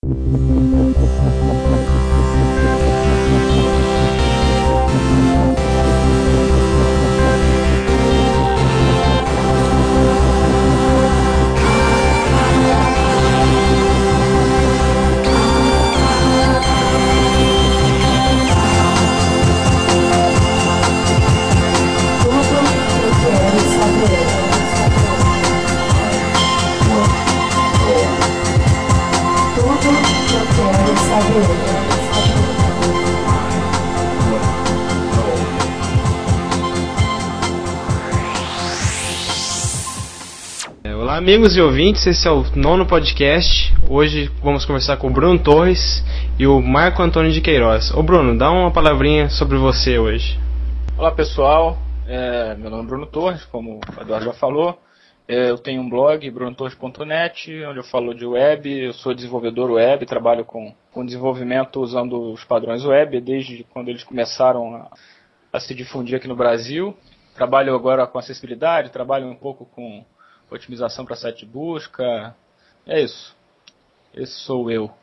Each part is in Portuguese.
Olá amigos e ouvintes, esse é o 9º podcast. Hoje vamos conversar com o Bruno Torres e o Marco Antônio de Queiroz. Ô Bruno, dá uma palavrinha sobre você hoje. Olá pessoal, meu nome é Bruno Torres, como o Eduardo já falou. Eu tenho um blog, brunotorres.net, onde eu falo de web. Eu sou desenvolvedor web, trabalho com desenvolvimento usando os padrões web desde quando eles começaram a se difundir aqui no Brasil. Trabalho agora com acessibilidade, trabalho um pouco com otimização para site de busca. É isso. Esse sou eu.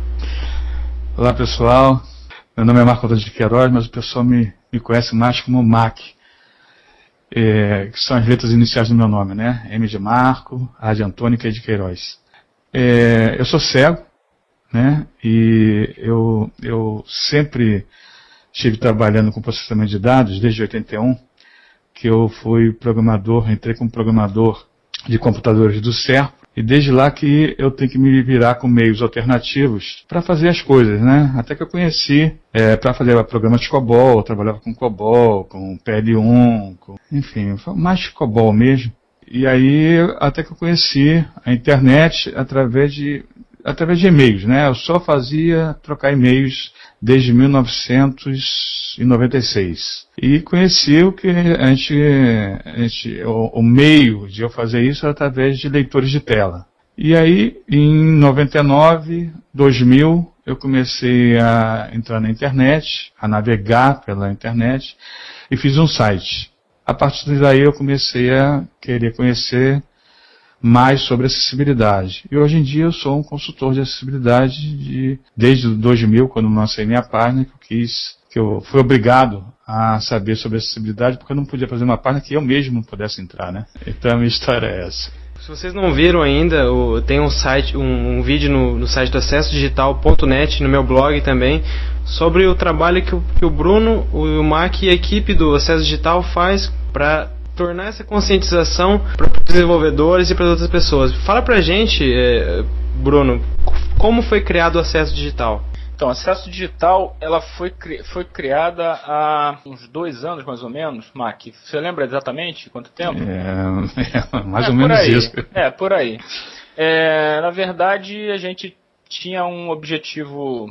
Olá pessoal, meu nome é Marco Antônio de Queiroz, mas o pessoal me conhece mais como Mac, que são as letras iniciais do meu nome, né? M de Marco, A de Antônio e Q de Queiroz. Eu sou cego, né? E eu sempre estive trabalhando com processamento de dados desde 81, que eu fui programador, entrei como programador de computadores do Serpo, e desde lá que eu tenho que me virar com meios alternativos para fazer as coisas, né? Até que eu conheci, para fazer programas de COBOL, eu trabalhava com COBOL, com PL1, enfim, mais COBOL mesmo. E aí, até que eu conheci a internet através de e-mails, né? Eu só fazia trocar e-mails desde 1996. E conheci o que o meio de eu fazer isso era através de leitores de tela. E aí, em 99, 2000, eu comecei a entrar na internet, a navegar pela internet, e fiz um site. A partir daí eu comecei a querer conhecer mais sobre acessibilidade. E hoje em dia eu sou um consultor de acessibilidade desde 2000, quando lancei minha página, que eu fui obrigado a saber sobre acessibilidade, porque eu não podia fazer uma página que eu mesmo não pudesse entrar, né? Então a minha história é essa. Se vocês não viram ainda, tem um site, um vídeo no site do acessodigital.net, no meu blog também, sobre o trabalho que o Bruno, o Mac e a equipe do Acesso Digital faz para tornar essa conscientização para os desenvolvedores e para outras pessoas. Fala pra gente, Bruno, como foi criado o Acesso Digital? Então, o Acesso Digital ela foi criada há uns 2 anos, mais ou menos, Mac. Você lembra exatamente quanto tempo? Mais ou menos isso. Por aí. Na verdade, a gente tinha um objetivo...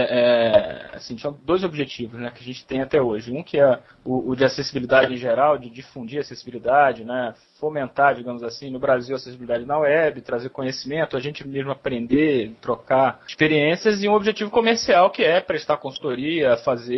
tinha 2 objetivos, né, que a gente tem até hoje. Um que é o de acessibilidade em geral, de difundir a acessibilidade, né, fomentar, digamos assim, no Brasil a acessibilidade na web, trazer conhecimento, a gente mesmo aprender, trocar experiências, e um objetivo comercial que é prestar consultoria,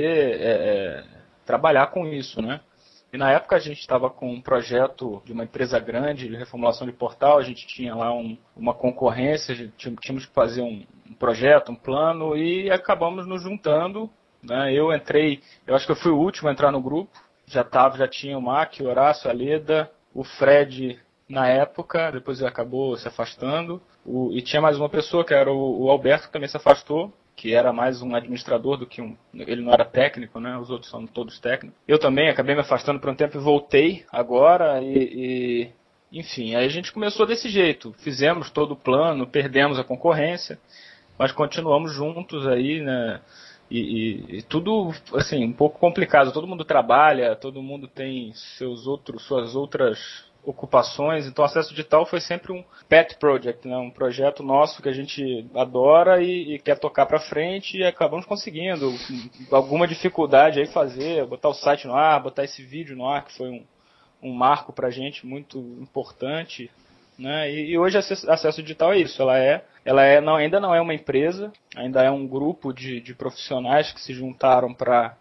trabalhar com isso, né. E na época a gente estava com um projeto de uma empresa grande de reformulação de portal, a gente tinha lá uma concorrência, tínhamos que fazer um projeto, um plano, e acabamos nos juntando, né? Eu acho que eu fui o último a entrar no grupo, já tinha o Mac, o Horácio, a Leda, o Fred na época, depois ele acabou se afastando, e tinha mais uma pessoa que era o Alberto, que também se afastou, que era mais um administrador do que ele não era técnico, né? Os outros são todos técnicos. Eu também acabei me afastando por um tempo e voltei agora enfim, aí a gente começou desse jeito. Fizemos todo o plano, perdemos a concorrência, mas continuamos juntos aí, né? E tudo, assim, um pouco complicado. Todo mundo trabalha, todo mundo tem suas outras ocupações, então o Acesso Digital foi sempre um pet project, né? Um projeto nosso que a gente adora e quer tocar para frente, e acabamos conseguindo. Alguma dificuldade aí botar o site no ar, botar esse vídeo no ar, que foi um marco para a gente muito importante, né? E hoje a Acesso Digital é isso, ainda não é uma empresa, ainda é um grupo de profissionais que se juntaram para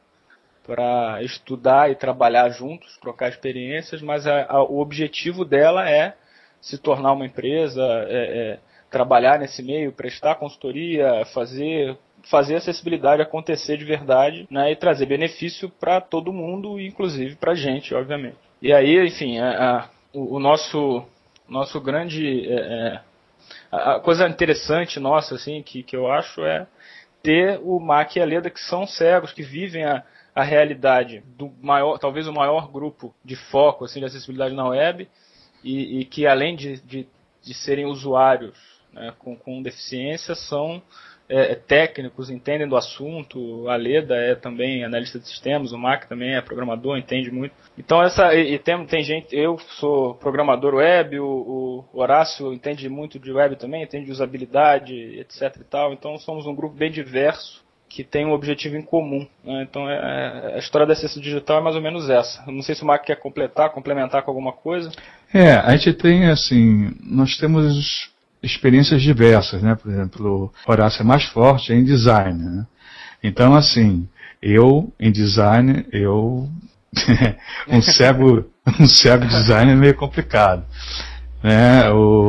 estudar e trabalhar juntos, trocar experiências, mas o objetivo dela é se tornar uma empresa, trabalhar nesse meio, prestar consultoria, fazer a acessibilidade acontecer de verdade, né, e trazer benefício para todo mundo, inclusive para a gente, obviamente. E aí, enfim, o nosso grande... a coisa interessante nossa, assim, que eu acho é ter o MAC e a Leda, que são cegos, que vivem a realidade do maior, talvez o maior grupo de foco assim, de acessibilidade na web, e que além de serem usuários, né, com deficiência, são técnicos, entendem do assunto. A Leda é também analista de sistemas, o MAC também é programador, entende muito. Então tem gente, eu sou programador web, o Horácio entende muito de web também, entende de usabilidade, etc e tal. Então somos um grupo bem diverso que tem um objetivo em comum, né? Então a história da Acesso Digital é mais ou menos essa. Eu não sei se o MAC quer complementar com alguma coisa. A gente tem assim, nós temos experiências diversas, né? Por exemplo, o Horácio é mais forte em design, né? Então, assim, eu em design, um cego design é meio complicado, né?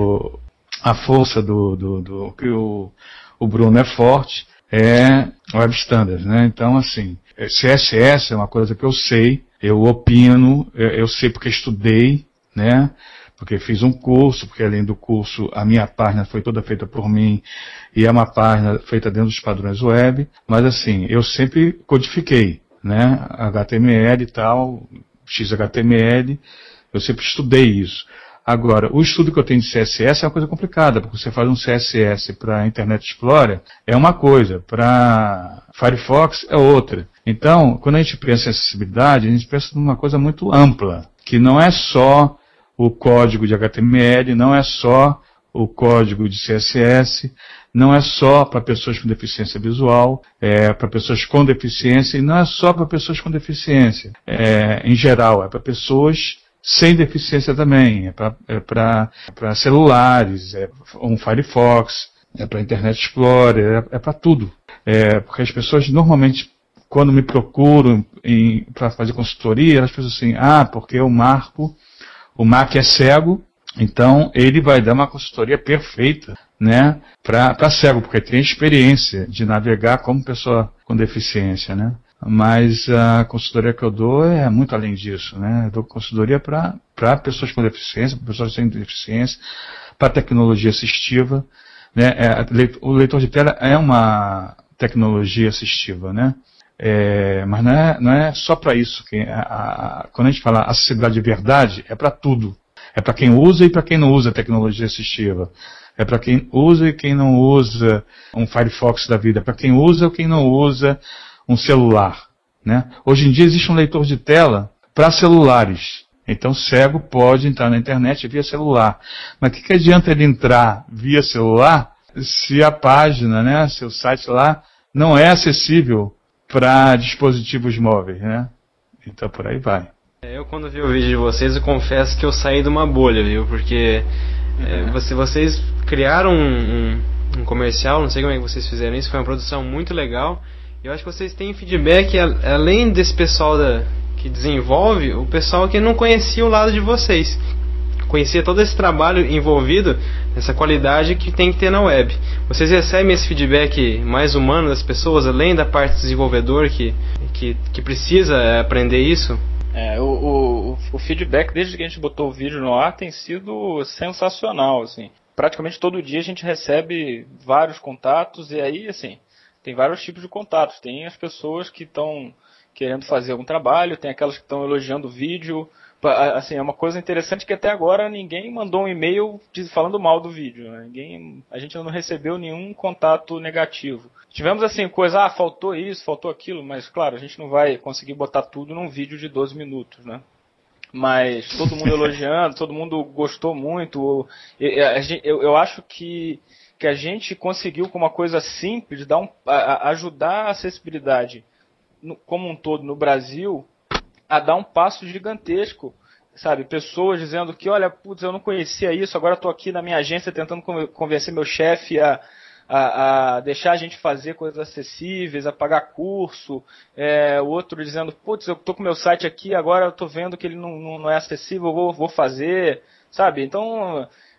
A força do que o Bruno é forte é Web Standards, né? Então, assim, CSS é uma coisa que eu sei, eu opino, eu sei porque estudei, né? Porque fiz um curso, porque além do curso a minha página foi toda feita por mim e é uma página feita dentro dos padrões web, mas assim, eu sempre codifiquei, né? HTML e tal, XHTML, eu sempre estudei isso. Agora, o estudo que eu tenho de CSS é uma coisa complicada, porque você faz um CSS para Internet Explorer é uma coisa, para Firefox é outra. Então, quando a gente pensa em acessibilidade, a gente pensa numa coisa muito ampla, que não é só o código de HTML, não é só o código de CSS, não é só para pessoas com deficiência visual, é para pessoas com deficiência, e não é só para pessoas com deficiência. Em geral, é para pessoas sem deficiência também, é para celulares, é um Firefox, é para Internet Explorer, é para tudo. Porque as pessoas normalmente, quando me procuram para fazer consultoria, elas pensam assim, porque o MAC é cego, então ele vai dar uma consultoria perfeita, né, para cego, porque tem experiência de navegar como pessoa com deficiência, né. Mas a consultoria que eu dou é muito além disso, né. Eu dou consultoria para pessoas com deficiência, para pessoas sem deficiência, para tecnologia assistiva, né. O leitor de tela é uma tecnologia assistiva, né. Mas não é só para isso. Quando a gente fala acessibilidade de verdade, é para tudo. É para quem usa e para quem não usa tecnologia assistiva. É para quem usa e quem não usa um Firefox da vida. É para quem usa ou quem não usa um celular, né? Hoje em dia existe um leitor de tela para celulares. Então cego pode entrar na internet via celular. Mas o que adianta ele entrar via celular se a página, né, seu site lá, não é acessível para dispositivos móveis, né? Então por aí vai. Eu quando vi o vídeo de vocês, eu confesso que eu saí de uma bolha, viu? Porque vocês criaram um comercial, não sei como é que vocês fizeram isso, foi uma produção muito legal. E eu acho que vocês têm feedback, além desse pessoal que desenvolve, o pessoal que não conhecia o lado de vocês. Conhecia todo esse trabalho envolvido, essa qualidade que tem que ter na web. Vocês recebem esse feedback mais humano das pessoas, além da parte do desenvolvedor que precisa aprender isso? O feedback, desde que a gente botou o vídeo no ar, tem sido sensacional, assim. Praticamente todo dia a gente recebe vários contatos, e aí, assim, tem vários tipos de contatos. Tem as pessoas que estão querendo fazer algum trabalho, tem aquelas que estão elogiando o vídeo. Assim, é uma coisa interessante que até agora ninguém mandou um e-mail falando mal do vídeo, né? A gente não recebeu nenhum contato negativo. Tivemos assim, faltou isso, faltou aquilo, mas claro, a gente não vai conseguir botar tudo num vídeo de 12 minutos, né? Mas todo mundo elogiando, todo mundo gostou muito. Eu acho que a gente conseguiu, com uma coisa simples, ajudar a acessibilidade como um todo no Brasil a dar um passo gigantesco, sabe? Pessoas dizendo que, olha, putz, eu não conhecia isso, agora estou aqui na minha agência tentando convencer meu chefe a deixar a gente fazer coisas acessíveis, a pagar curso. O outro dizendo, putz, eu estou com meu site aqui, agora eu estou vendo que ele não é acessível, eu vou fazer, sabe? Então,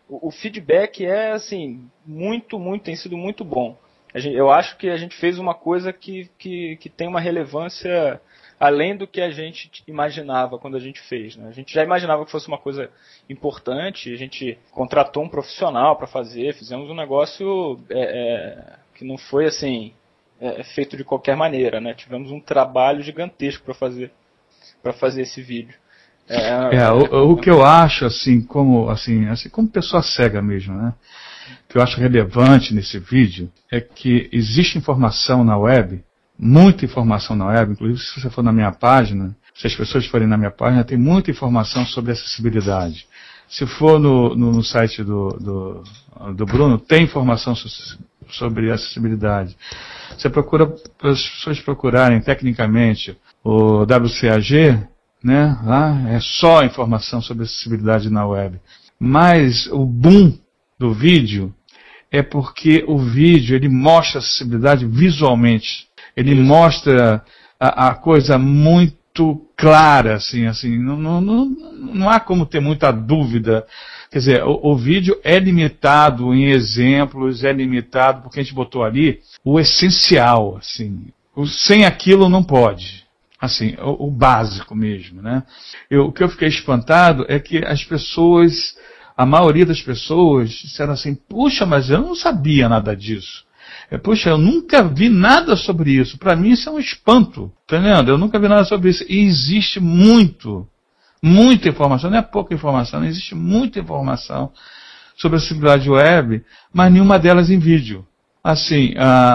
o feedback é, assim, tem sido muito bom. Eu acho que a gente fez uma coisa que tem uma relevância além do que a gente imaginava quando a gente fez, né? A gente já imaginava que fosse uma coisa importante, a gente contratou um profissional para fazer, fizemos um negócio que não foi assim feito de qualquer maneira, né? Tivemos um trabalho gigantesco para fazer esse vídeo. O que eu acho, assim como pessoa cega mesmo, né? O que eu acho relevante nesse vídeo é que existe informação na web, muita informação na web, inclusive se você for na minha página, se as pessoas forem na minha página, tem muita informação sobre acessibilidade. Se for no site do Bruno, tem informação sobre acessibilidade. Você procura, para as pessoas procurarem tecnicamente o WCAG, né, lá é só informação sobre acessibilidade na web. Mas o boom do vídeo é porque o vídeo ele mostra acessibilidade visualmente. Ele mostra a coisa muito clara, assim, não há como ter muita dúvida. Quer dizer, o vídeo é limitado em exemplos, é limitado porque a gente botou ali o essencial, assim. Sem aquilo não pode. Assim, o básico mesmo, né? O que eu fiquei espantado é que a maioria das pessoas disseram assim, puxa, mas eu não sabia nada disso. Puxa, eu nunca vi nada sobre isso. Para mim isso é um espanto, tá entendendo? Eu nunca vi nada sobre isso. E existe muita informação, não é pouca informação, existe muita informação sobre a acessibilidade web, mas nenhuma delas em vídeo. Assim,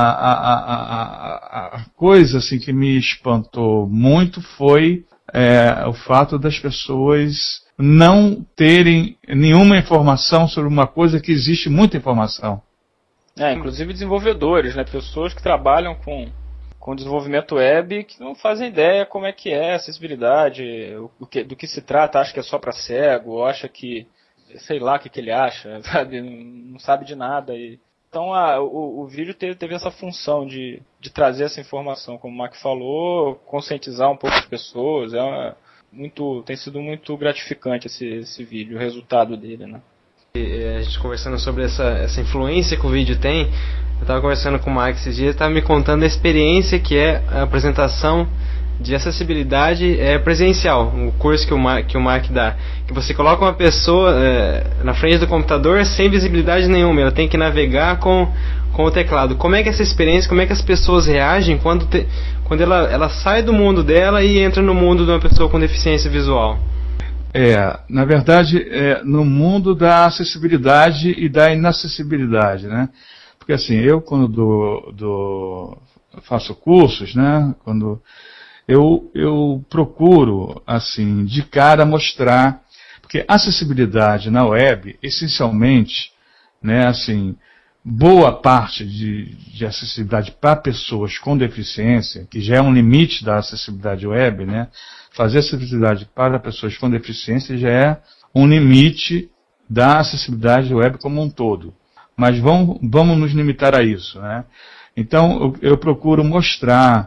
a coisa assim, que me espantou muito foi o fato das pessoas não terem nenhuma informação sobre uma coisa que existe muita informação. Inclusive desenvolvedores, né? Pessoas que trabalham com desenvolvimento web que não fazem ideia como é que é a acessibilidade, do que se trata, acha que é só para cego, ou acha que, sei lá o que ele acha, sabe? Não sabe de nada. Então o vídeo teve essa função de trazer essa informação, como o Mark falou, conscientizar um pouco as pessoas. Tem sido muito gratificante esse vídeo, o resultado dele, né? A gente conversando sobre essa influência que o vídeo tem, eu estava conversando com o Mark esses dias, estava me contando a experiência que é a apresentação de acessibilidade presencial, o curso que o Mark dá, que você coloca uma pessoa na frente do computador sem visibilidade nenhuma, ela tem que navegar com o teclado. Como é que é essa experiência, como é que as pessoas reagem quando ela sai do mundo dela e entra no mundo de uma pessoa com deficiência visual? Na verdade, no mundo da acessibilidade e da inacessibilidade, né? Porque assim, eu quando faço cursos, né? Quando eu procuro, assim, de cara mostrar, porque acessibilidade na web, essencialmente, né, assim, boa parte de acessibilidade para pessoas com deficiência, que já é um limite da acessibilidade web, né, fazer acessibilidade para pessoas com deficiência já é um limite da acessibilidade web como um todo. Mas vamos nos limitar a isso, né? Então, eu procuro mostrar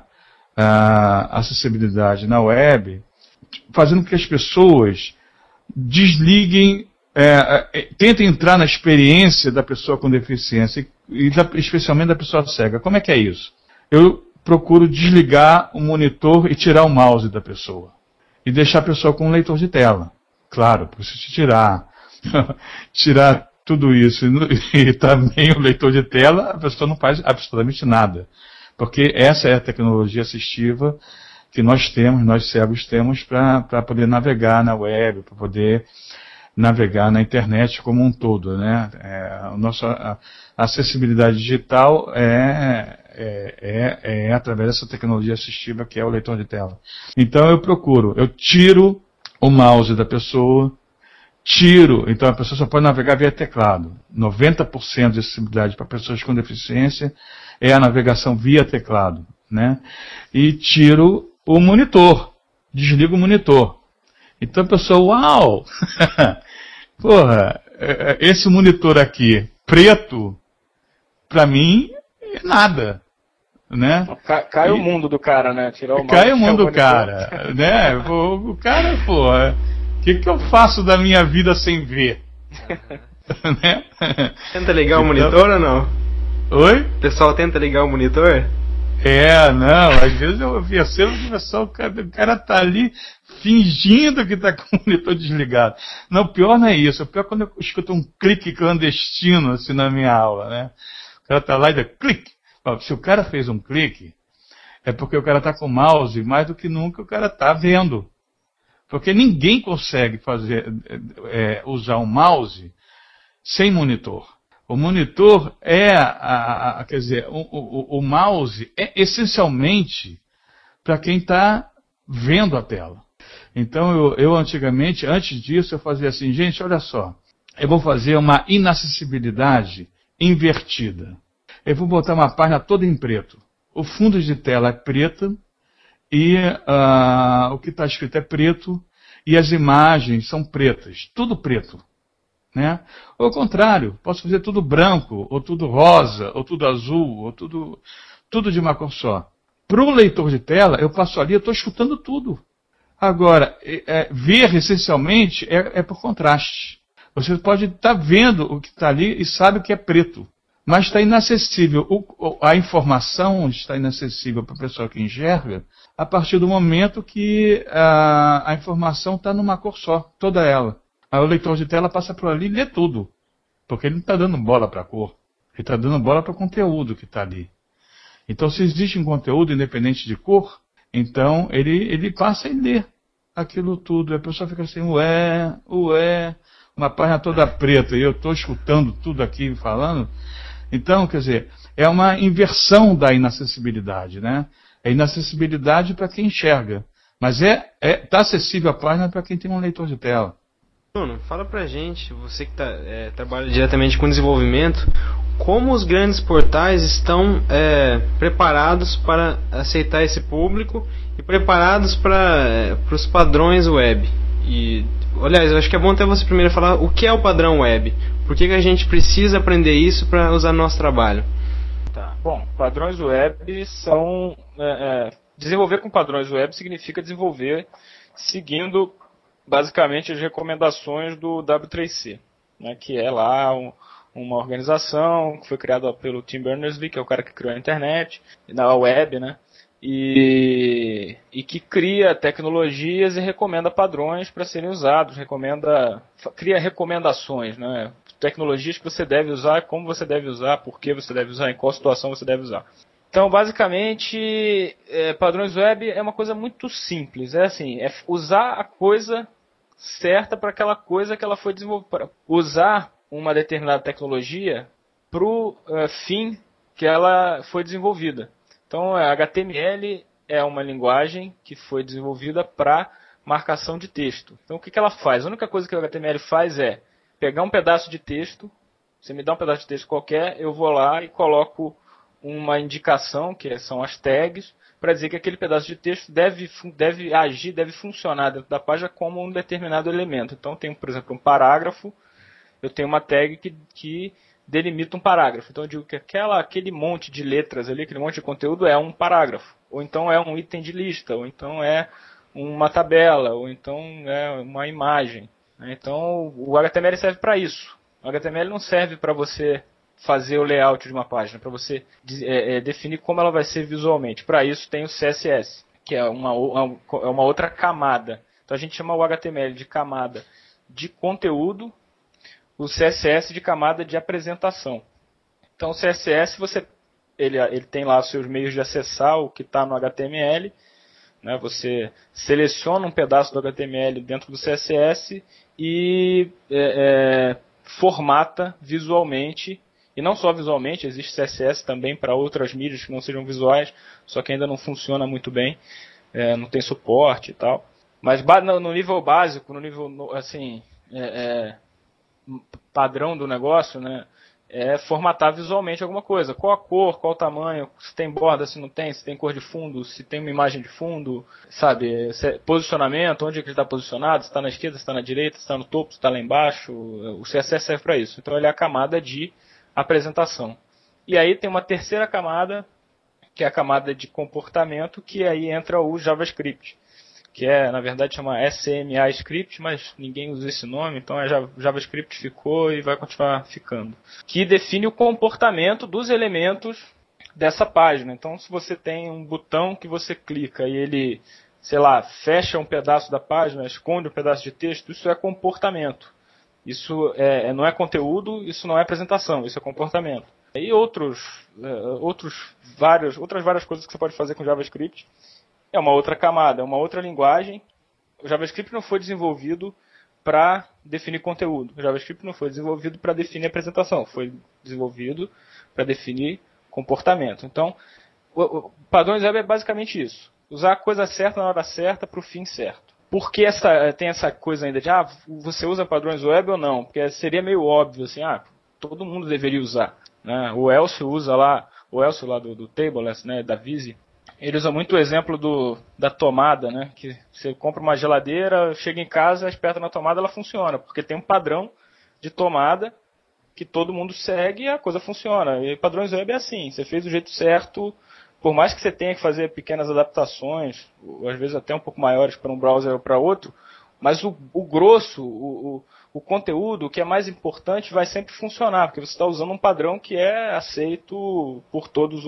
a acessibilidade na web, fazendo com que as pessoas desliguem, tentem entrar na experiência da pessoa com deficiência, especialmente da pessoa cega. Como é que é isso? Eu procuro desligar o monitor e tirar o mouse da pessoa. E deixar a pessoa com um leitor de tela. Claro, porque se tirar tudo isso e também o leitor de tela, a pessoa não faz absolutamente nada. Porque essa é a tecnologia assistiva que nós cegos temos para poder navegar na web, para poder navegar na internet como um todo, né? A acessibilidade digital é através dessa tecnologia assistiva que é o leitor de tela. Então eu tiro o mouse da pessoa, então a pessoa só pode navegar via teclado. 90% de acessibilidade para pessoas com deficiência é a navegação via teclado, né? E tiro o monitor, desligo o monitor. Então a pessoa, uau! Porra, esse monitor aqui, preto, pra mim, é nada, né? Cai o mundo do cara, né? Tirar o cai o mundo do cara, né? O cara, porra, o que eu faço da minha vida sem ver? Né? Tenta ligar o monitor ou não? Oi? O pessoal tenta ligar o monitor? Não, às vezes eu percebo que o cara tá ali fingindo que tá com o monitor desligado. Não, o pior não é isso, o pior é quando eu escuto um clique clandestino assim na minha aula, né? O cara tá lá e dá clique. Se o cara fez um clique, é porque o cara tá com o mouse, mais do que nunca o cara tá vendo. Porque ninguém consegue usar um mouse sem monitor. O monitor quer dizer, o mouse é essencialmente para quem está vendo a tela. Então eu antigamente, antes disso, eu fazia assim, gente, olha só, eu vou fazer uma inacessibilidade invertida. Eu vou botar uma página toda em preto. O fundo de tela é preto e o que está escrito é preto e as imagens são pretas, tudo preto. Né? Ou ao contrário, posso fazer tudo branco, ou tudo rosa, ou tudo azul, ou tudo de uma cor só. Para o leitor de tela, eu passo ali, eu estou escutando tudo. Agora, ver essencialmente é por contraste. Você pode estar vendo o que está ali e sabe que é preto, mas está inacessível. A informação está inacessível para a pessoa que enxerga a partir do momento que a informação está numa cor só, toda ela. Aí o leitor de tela passa por ali e lê tudo. Porque ele não está dando bola para a cor. Ele está dando bola para o conteúdo que está ali. Então, se existe um conteúdo independente de cor, então ele passa e lê aquilo tudo. A pessoa fica assim, uma página toda preta, e eu estou escutando tudo aqui falando. Então, quer dizer, é uma inversão da inacessibilidade, né? É inacessibilidade para quem enxerga. Mas tá acessível a página para quem tem um leitor de tela. Bruno, fala pra gente, você que trabalha diretamente com desenvolvimento, como os grandes portais estão preparados para aceitar esse público e preparados para os padrões web. E, aliás, eu acho que é bom até você primeiro falar o que é o padrão web. Por que a gente precisa aprender isso para usar no nosso trabalho? Tá. Bom, padrões web são... desenvolver com padrões web significa desenvolver seguindo basicamente as recomendações do W3C, né, que é lá uma organização que foi criada pelo Tim Berners-Lee, que é o cara que criou a internet, na web, né, e que cria tecnologias e recomenda padrões para serem usados, cria recomendações, né, tecnologias que você deve usar, como você deve usar, por que você deve usar, em qual situação você deve usar. Então, basicamente, padrões web é uma coisa muito simples. É usar a coisa certa para aquela coisa que ela foi desenvolvida. Usar uma determinada tecnologia para o fim que ela foi desenvolvida. Então, HTML é uma linguagem que foi desenvolvida para marcação de texto. Então, o que ela faz? A única coisa que o HTML faz é pegar um pedaço de texto, você me dá um pedaço de texto qualquer, eu vou lá e coloco uma indicação, que são as tags, para dizer que aquele pedaço de texto deve agir, deve funcionar dentro da página como um determinado elemento. Então, eu tenho, por exemplo, um parágrafo, eu tenho uma tag que delimita um parágrafo. Então, eu digo que aquele monte de letras ali, aquele monte de conteúdo é um parágrafo. Ou então é um item de lista, ou então é uma tabela, ou então é uma imagem. Então, o HTML serve para isso. O HTML não serve para você fazer o layout de uma página, para você definir como ela vai ser visualmente. Para isso tem o CSS, que é uma outra camada. Então a gente chama o HTML de camada de conteúdo, o CSS de camada de apresentação. Então o CSS ele tem lá os seus meios de acessar o que está no HTML. Né? Você seleciona um pedaço do HTML dentro do CSS e formata visualmente. E não só visualmente, existe CSS também para outras mídias que não sejam visuais, só que ainda não funciona muito bem, não tem suporte e tal. Mas no nível básico, no nível assim, padrão do negócio, né, é formatar visualmente alguma coisa. Qual a cor, qual o tamanho, se tem borda, se não tem, se tem cor de fundo, se tem uma imagem de fundo, sabe? Posicionamento, onde é que ele está posicionado, se está na esquerda, se está na direita, se está no topo, se está lá embaixo. O CSS serve para isso. Então ele é a camada de apresentação. E aí tem uma terceira camada, que é a camada de comportamento, que aí entra o JavaScript, que é, na verdade, chama SMA Script, mas ninguém usa esse nome, então JavaScript ficou e vai continuar ficando. Que define o comportamento dos elementos dessa página. Então, se você tem um botão que você clica e ele, sei lá, fecha um pedaço da página, esconde um pedaço de texto, isso é comportamento. Isso não é conteúdo, isso não é apresentação, isso é comportamento. E outras várias coisas que você pode fazer com JavaScript. É uma outra camada, é uma outra linguagem. O JavaScript não foi desenvolvido para definir conteúdo. O JavaScript não foi desenvolvido para definir apresentação. Foi desenvolvido para definir comportamento. Então, o padrões web é basicamente isso. Usar a coisa certa na hora certa para o fim certo. Por que tem essa coisa ainda de você usa padrões web ou não? Porque seria meio óbvio assim, todo mundo deveria usar. Né? O Elcio usa lá, do Tableless, né, da Visi, ele usa muito o exemplo da tomada, né? Que você compra uma geladeira, chega em casa, aperta na tomada, ela funciona, porque tem um padrão de tomada que todo mundo segue e a coisa funciona. E padrões web é assim, você fez do jeito certo, por mais que você tenha que fazer pequenas adaptações, ou às vezes até um pouco maiores para um browser ou para outro, mas o grosso, o conteúdo, o que é mais importante, vai sempre funcionar, porque você está usando um padrão que é aceito por todos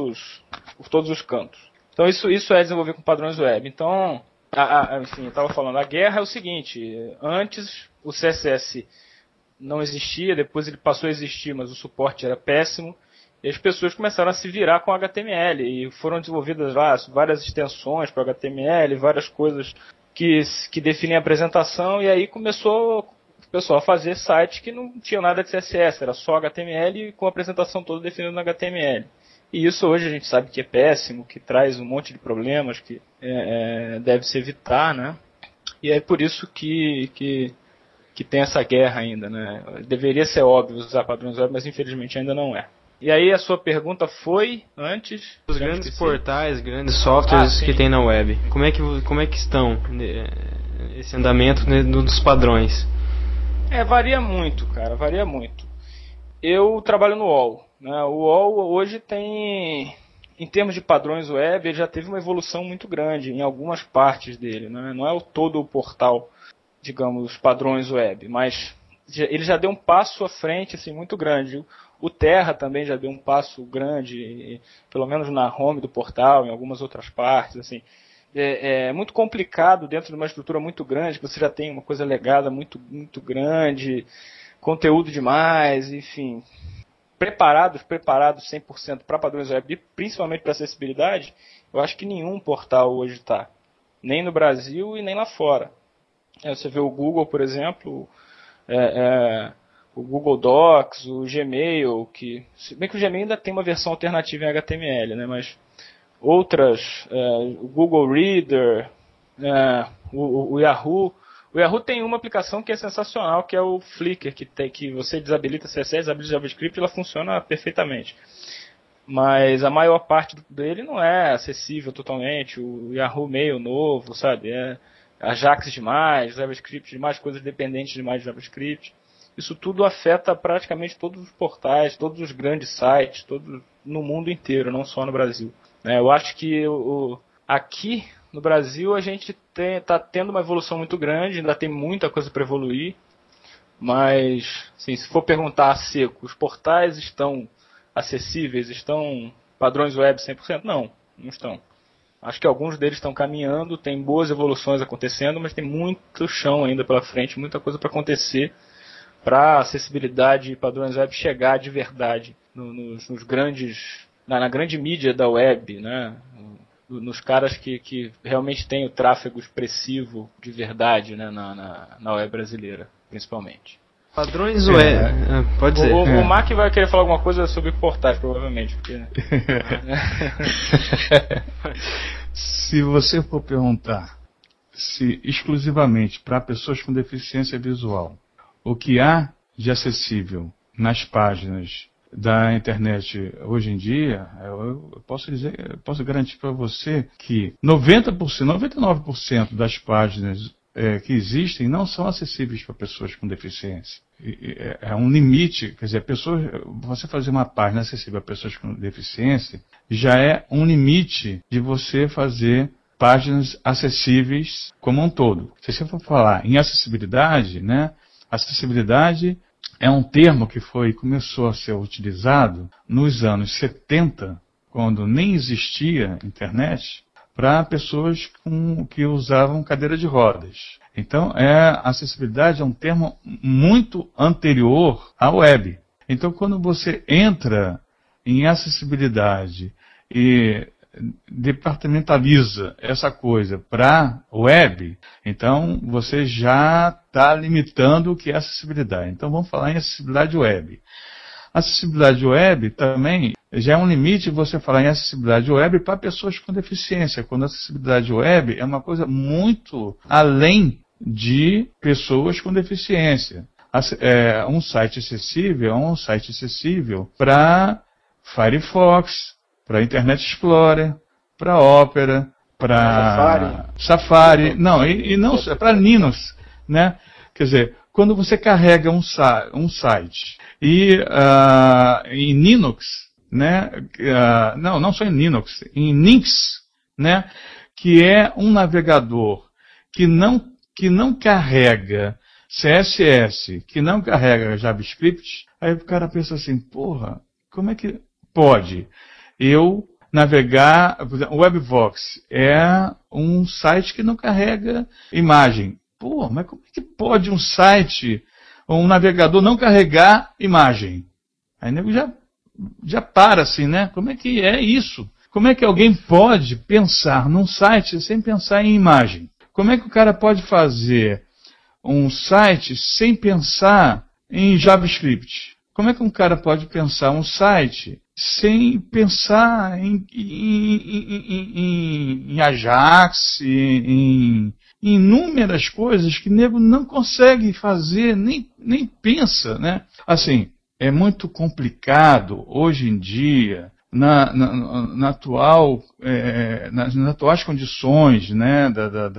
os cantos. Então isso é desenvolver com padrões web. Então, enfim, eu estava falando, a guerra é o seguinte, antes o CSS não existia, depois ele passou a existir, mas o suporte era péssimo, e as pessoas começaram a se virar com HTML, e foram desenvolvidas várias extensões para HTML, várias coisas que definem a apresentação, e aí começou o pessoal a fazer sites que não tinham nada de CSS, era só HTML com a apresentação toda definida no HTML. E isso hoje a gente sabe que é péssimo, que traz um monte de problemas que deve-se evitar, né? E é por isso que tem essa guerra ainda, né? Deveria ser óbvio usar padrões web, mas infelizmente ainda não é. E aí a sua pergunta foi antes... Os grandes portais, grandes softwares que tem na web. Como é que estão esse andamento dos padrões? Varia muito, cara, varia muito. Eu trabalho no UOL. Né? O UOL hoje tem, em termos de padrões web, ele já teve uma evolução muito grande em algumas partes dele. Né? Não é todo o portal, digamos, os padrões web, mas ele já deu um passo à frente assim, muito grande. O Terra também já deu um passo grande, pelo menos na home do portal, em algumas outras partes. Assim. É muito complicado dentro de uma estrutura muito grande, que você já tem uma coisa legada muito, muito grande, conteúdo demais, enfim... Preparados 100% para padrões web, principalmente para acessibilidade, eu acho que nenhum portal hoje está. Nem no Brasil e nem lá fora. Você vê o Google, por exemplo, o Google Docs, o Gmail, se bem que o Gmail ainda tem uma versão alternativa em HTML, né, mas outras, o Google Reader, o Yahoo... O Yahoo tem uma aplicação que é sensacional, que é o Flickr, que você desabilita CSS, desabilita JavaScript e ela funciona perfeitamente. Mas a maior parte dele não é acessível totalmente. O Yahoo Mail novo, sabe? Ajax demais, JavaScript demais, coisas dependentes demais de JavaScript. Isso tudo afeta praticamente todos os portais, todos os grandes sites, todos no mundo inteiro, não só no Brasil. Eu acho que aqui no Brasil a gente está tendo uma evolução muito grande, ainda tem muita coisa para evoluir, mas assim, se for perguntar a seco, os portais estão acessíveis, estão padrões web 100%? Não estão. Acho que alguns deles estão caminhando, tem boas evoluções acontecendo, mas tem muito chão ainda pela frente, muita coisa para acontecer para a acessibilidade e padrões web chegar de verdade nos grandes, na grande mídia da web, né? Nos caras que realmente têm o tráfego expressivo de verdade, né, na web brasileira, principalmente. Padrões web, pode dizer. O Mark vai querer falar alguma coisa sobre portais, provavelmente. Porque... Se você for perguntar se exclusivamente para pessoas com deficiência visual, o que há de acessível nas páginas da internet hoje em dia, eu posso garantir para você que 90%, 99% das páginas que existem não são acessíveis para pessoas com deficiência. É um limite, quer dizer, você fazer uma página acessível a pessoas com deficiência já é um limite de você fazer páginas acessíveis como um todo. Se você for falar em acessibilidade, né, acessibilidade é um termo que começou a ser utilizado nos anos 70, quando nem existia internet, para pessoas que usavam cadeira de rodas. Então, acessibilidade é um termo muito anterior à web. Então, quando você entra em acessibilidade e departamentaliza essa coisa para web, então você já está limitando o que é acessibilidade. Então, vamos falar em acessibilidade web. Acessibilidade web também já é um limite você falar em acessibilidade web para pessoas com deficiência, quando a acessibilidade web é uma coisa muito além de pessoas com deficiência. Um site acessível é um site acessível para Firefox, para Internet Explorer, para Opera, para Safari, não, e não para Linux, né? Quer dizer, quando você carrega um site e em Linux, né? Não só em Linux, em Nix, né? Que é um navegador que não carrega CSS, que não carrega JavaScript, aí o cara pensa assim, porra, como é que pode eu navegar? O Webvox é um site que não carrega imagem. Pô, mas como é que pode um site, um navegador não carregar imagem? Aí o nego já para assim, né? Como é que é isso? Como é que alguém pode pensar num site sem pensar em imagem? Como é que o cara pode fazer um site sem pensar em JavaScript? Como é que um cara pode pensar um site sem pensar em Ajax, em inúmeras coisas que o nego não consegue fazer, nem pensa, né? Assim, é muito complicado hoje em dia, nas atuais condições, né,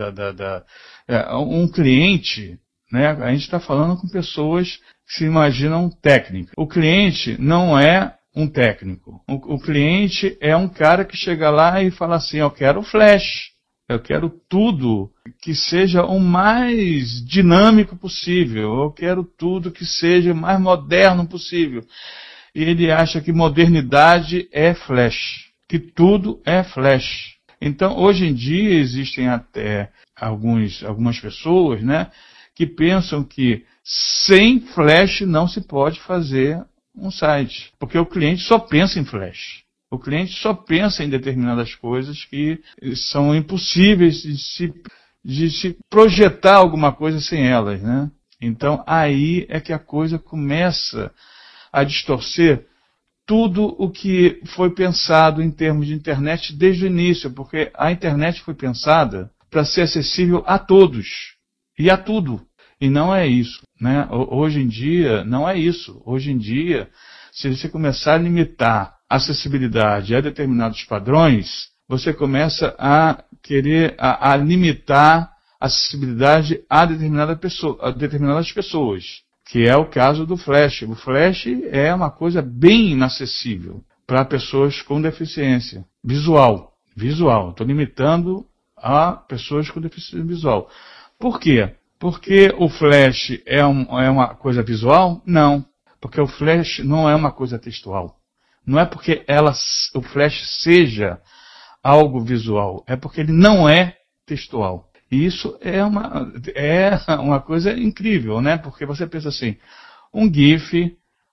um cliente, né, a gente está falando com pessoas que se imaginam técnicas. O cliente não é um técnico. O cliente é um cara que chega lá e fala assim, eu quero flash, eu quero tudo que seja o mais dinâmico possível, eu quero tudo que seja o mais moderno possível. E ele acha que modernidade é flash, que tudo é flash. Então, hoje em dia, existem até algumas pessoas, né, que pensam que sem flash não se pode fazer um site, porque o cliente só pensa em flash. O cliente só pensa em determinadas coisas que são impossíveis de se projetar alguma coisa sem elas, né? Então, aí é que a coisa começa a distorcer tudo o que foi pensado em termos de internet desde o início, porque a internet foi pensada para ser acessível a todos e a tudo. E não é isso, né? Hoje em dia, não é isso. Hoje em dia, se você começar a limitar a acessibilidade a determinados padrões, você começa a querer a limitar a acessibilidade a determinadas pessoas, que é o caso do Flash. O Flash é uma coisa bem inacessível para pessoas com deficiência visual. Estou limitando a pessoas com deficiência visual. Por quê? Porque o Flash é uma coisa visual? Não. Porque o Flash não é uma coisa textual. Não é porque o Flash seja algo visual. É porque ele não é textual. E isso é uma coisa incrível, né? Porque você pensa assim, um GIF,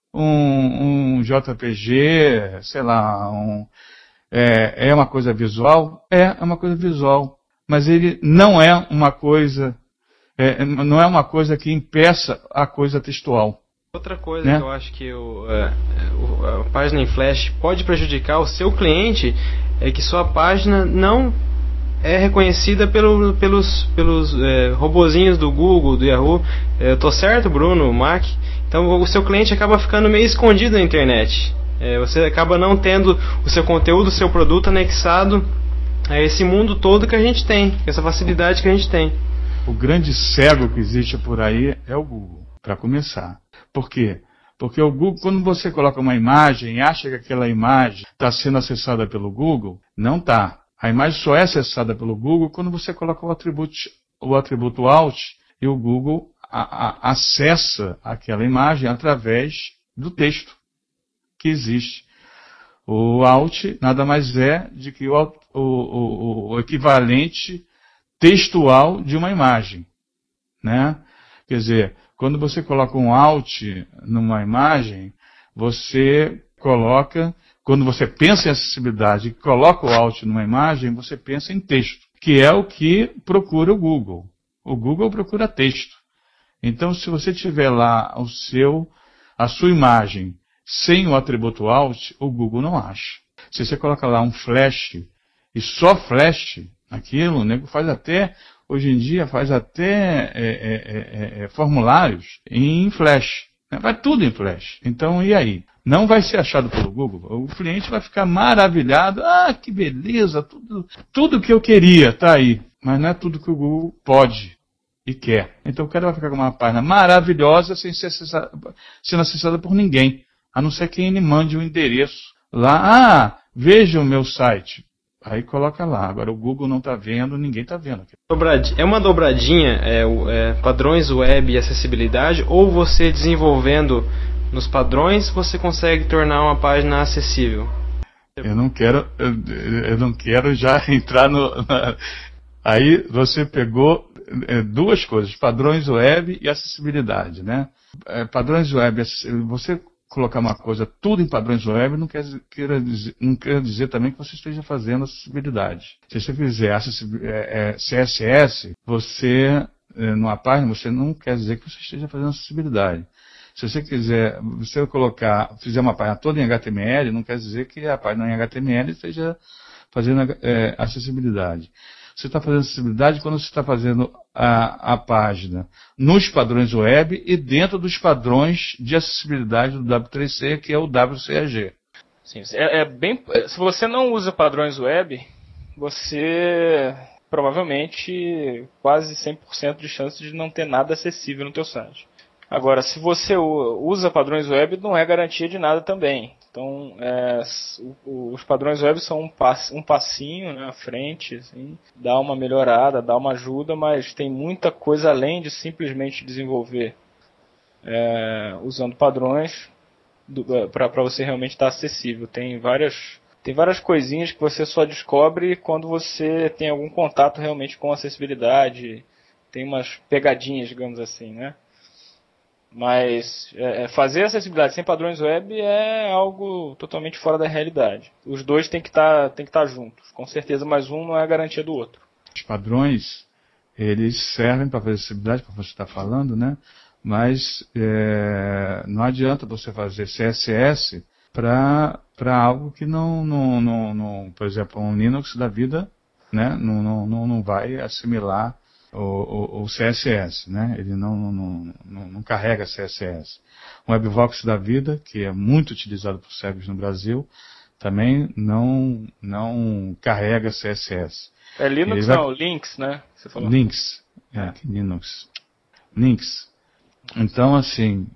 um JPG, sei lá, é uma coisa visual? É uma coisa visual. Mas ele não é uma coisa... não é uma coisa que impeça a coisa textual. Outra coisa, né, que eu acho que a página em Flash pode prejudicar o seu cliente é que sua página não é reconhecida pelos robozinhos do Google, do Yahoo. Tô certo, Bruno, Mac? Então o seu cliente acaba ficando meio escondido na internet. Você acaba não tendo o seu conteúdo, o seu produto anexado a esse mundo todo que a gente tem, essa facilidade que a gente tem. O grande cego que existe por aí é o Google, para começar. Por quê? Porque o Google, quando você coloca uma imagem e acha que aquela imagem está sendo acessada pelo Google, não está. A imagem só é acessada pelo Google quando você coloca o atributo Alt e o Google acessa aquela imagem através do texto que existe. O Alt nada mais é de que o equivalente textual de uma imagem, né? Quer dizer, quando você coloca um Alt numa imagem, você coloca, quando você pensa em acessibilidade e coloca o Alt numa imagem, você pensa em texto, que é o que procura o Google. O Google procura texto. Então, se você tiver lá a sua imagem sem o atributo Alt, o Google não acha. Se você coloca lá um flash e só flash, aquilo, o nego faz até, hoje em dia, formulários em flash. Vai tudo em flash. Então, e aí? Não vai ser achado pelo Google. O cliente vai ficar maravilhado. Ah, que beleza, tudo que eu queria está aí. Mas não é tudo que o Google pode e quer. Então o cara vai ficar com uma página maravilhosa sem ser sendo acessada por ninguém. A não ser quem ele mande o endereço lá. Ah, veja o meu site. Aí coloca lá. Agora o Google não está vendo, ninguém está vendo. É uma dobradinha, padrões web e acessibilidade, ou você desenvolvendo nos padrões, você consegue tornar uma página acessível? Eu não quero já entrar Aí você pegou duas coisas, padrões web e acessibilidade, né? Padrões web, você colocar uma coisa tudo em padrões web não quer dizer também que você esteja fazendo acessibilidade. Se você fizer CSS, numa página, você não quer dizer que você esteja fazendo acessibilidade. Se você fizer uma página toda em HTML, não quer dizer que a página em HTML esteja fazendo acessibilidade. Você está fazendo acessibilidade quando você está fazendo a página nos padrões web e dentro dos padrões de acessibilidade do W3C, que é o WCAG. Sim, se você não usa padrões web, você provavelmente quase 100% de chance de não ter nada acessível no teu site. Agora, se você usa padrões web, não é garantia de nada também. Então, os padrões web são um passinho, né, à frente, assim, dá uma melhorada, dá uma ajuda, mas tem muita coisa além de simplesmente desenvolver usando padrões para você realmente estar acessível. Tem várias coisinhas que você só descobre quando você tem algum contato realmente com acessibilidade. Tem umas pegadinhas, digamos assim, né? Mas fazer acessibilidade sem padrões web é algo totalmente fora da realidade. Os dois têm que estar juntos. Com certeza, mais um não é a garantia do outro. Os padrões, eles servem para fazer acessibilidade, como você está falando, né? Mas não adianta você fazer CSS para algo que não, por exemplo, um Linux da vida, né? Não vai assimilar o CSS, né? Ele não carrega CSS. O Webvox da vida, que é muito utilizado por cegos no Brasil, também não carrega CSS. Linux não, Linux, né? Você falou. Linux, Linux. Então, assim,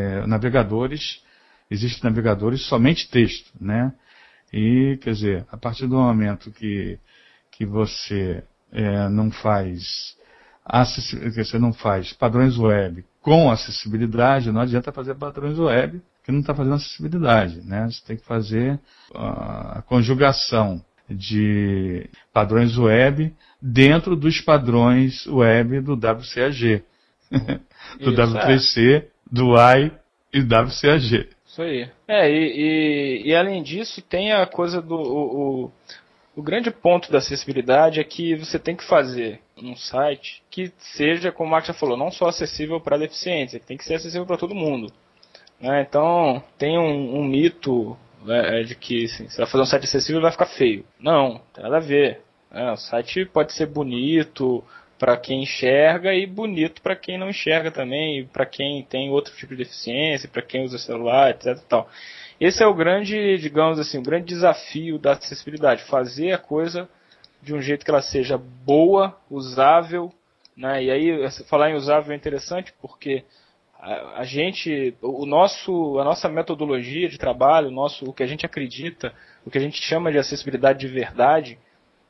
existem navegadores somente texto, né? E, quer dizer, a partir do momento que você não faz padrões web com acessibilidade, não adianta fazer padrões web que não está fazendo acessibilidade, né? Você tem que fazer a conjugação de padrões web dentro dos padrões web do WCAG, do W3C, do I e do WCAG. Isso aí. E além disso, tem a coisa o grande ponto da acessibilidade é que você tem que fazer um site que seja, como o Mark já falou, não só acessível para deficientes, tem que ser acessível para todo mundo. Né? Então, tem um mito de que assim, se vai fazer um site acessível vai ficar feio. Não tem nada a ver. O site pode ser bonito para quem enxerga e bonito para quem não enxerga também, para quem tem outro tipo de deficiência, para quem usa celular, etc. Tal. Esse é o grande, digamos assim, o grande desafio da acessibilidade, fazer a coisa de um jeito que ela seja boa, usável, né? E aí falar em usável é interessante porque a nossa metodologia de trabalho, o que a gente acredita, o que a gente chama de acessibilidade de verdade,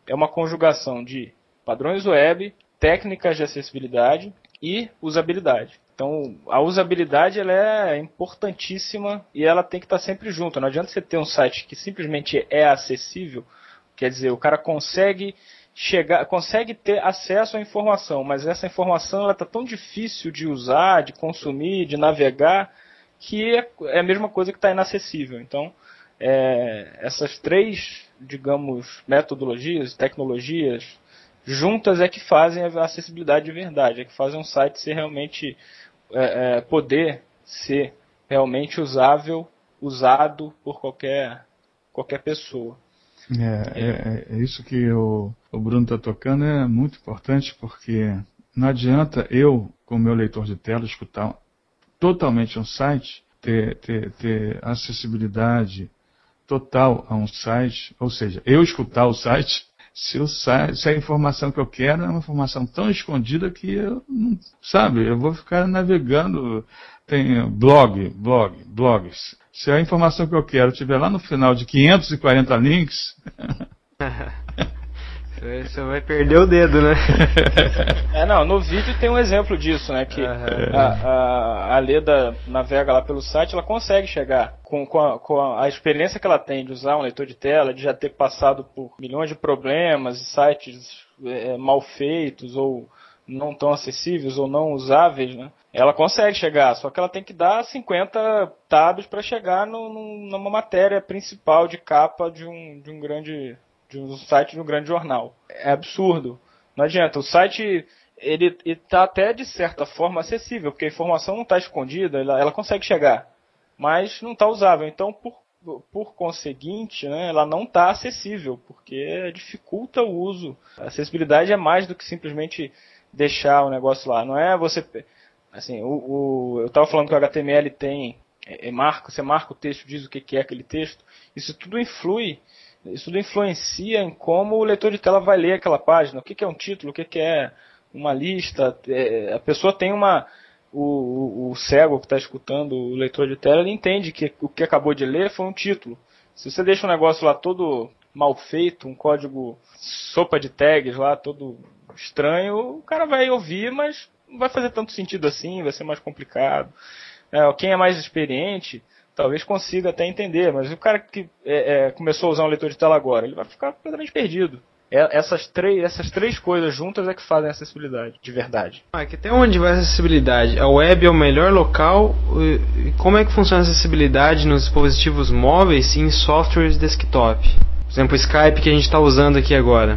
é uma conjugação de padrões web, técnicas de acessibilidade e usabilidade. Então, a usabilidade ela é importantíssima e ela tem que estar sempre junto. Não adianta você ter um site que simplesmente é acessível, quer dizer, o cara consegue ter acesso à informação, mas essa informação está tão difícil de usar, de consumir, de navegar, que é a mesma coisa que está inacessível. Então, essas três, digamos, metodologias, tecnologias, juntas é que fazem a acessibilidade de verdade, é que fazem um site ser realmente, poder ser realmente usável, usado por qualquer pessoa. É isso que o Bruno está tocando, é muito importante, porque não adianta eu, com o meu leitor de tela, escutar totalmente um site, ter acessibilidade total a um site, ou seja, eu escutar o site, se a informação que eu quero é uma informação tão escondida que eu não, sabe, eu vou ficar navegando, tem blogs. Se a informação que eu quero estiver lá no final de 540 links, você vai perder o dedo, né? No vídeo tem um exemplo disso, né? Que a Leda navega lá pelo site, ela consegue chegar com a experiência que ela tem de usar um leitor de tela, de já ter passado por milhões de problemas, sites mal feitos ou não tão acessíveis ou não usáveis, né? Ela consegue chegar, só que ela tem que dar 50 tabs para chegar numa matéria principal de capa de um site de um grande jornal. É absurdo. Não adianta. O site ele está até de certa forma acessível, porque a informação não está escondida, ela consegue chegar, mas não está usável. Então, por conseguinte, né, ela não está acessível, porque dificulta o uso. A acessibilidade é mais do que simplesmente deixar o negócio lá. Não é você... Assim, eu estava falando que o HTML tem... você marca o texto, diz o que é aquele texto. Isso tudo influencia em como o leitor de tela vai ler aquela página. O que é um título, o que é uma lista. A pessoa tem o cego que está escutando o leitor de tela, ele entende que o que acabou de ler foi um título. Se você deixa um negócio lá todo mal feito, um código sopa de tags lá, todo estranho, o cara vai ouvir, mas não vai fazer tanto sentido assim, vai ser mais complicado. Quem é mais experiente talvez consiga até entender, mas o cara que começou a usar um leitor de tela agora, ele vai ficar completamente perdido. Essas três coisas juntas é que fazem a acessibilidade, de verdade. Até onde vai a acessibilidade? A web é o melhor local? E como é que funciona a acessibilidade nos dispositivos móveis e em softwares desktop? Por exemplo, o Skype que a gente está usando aqui agora.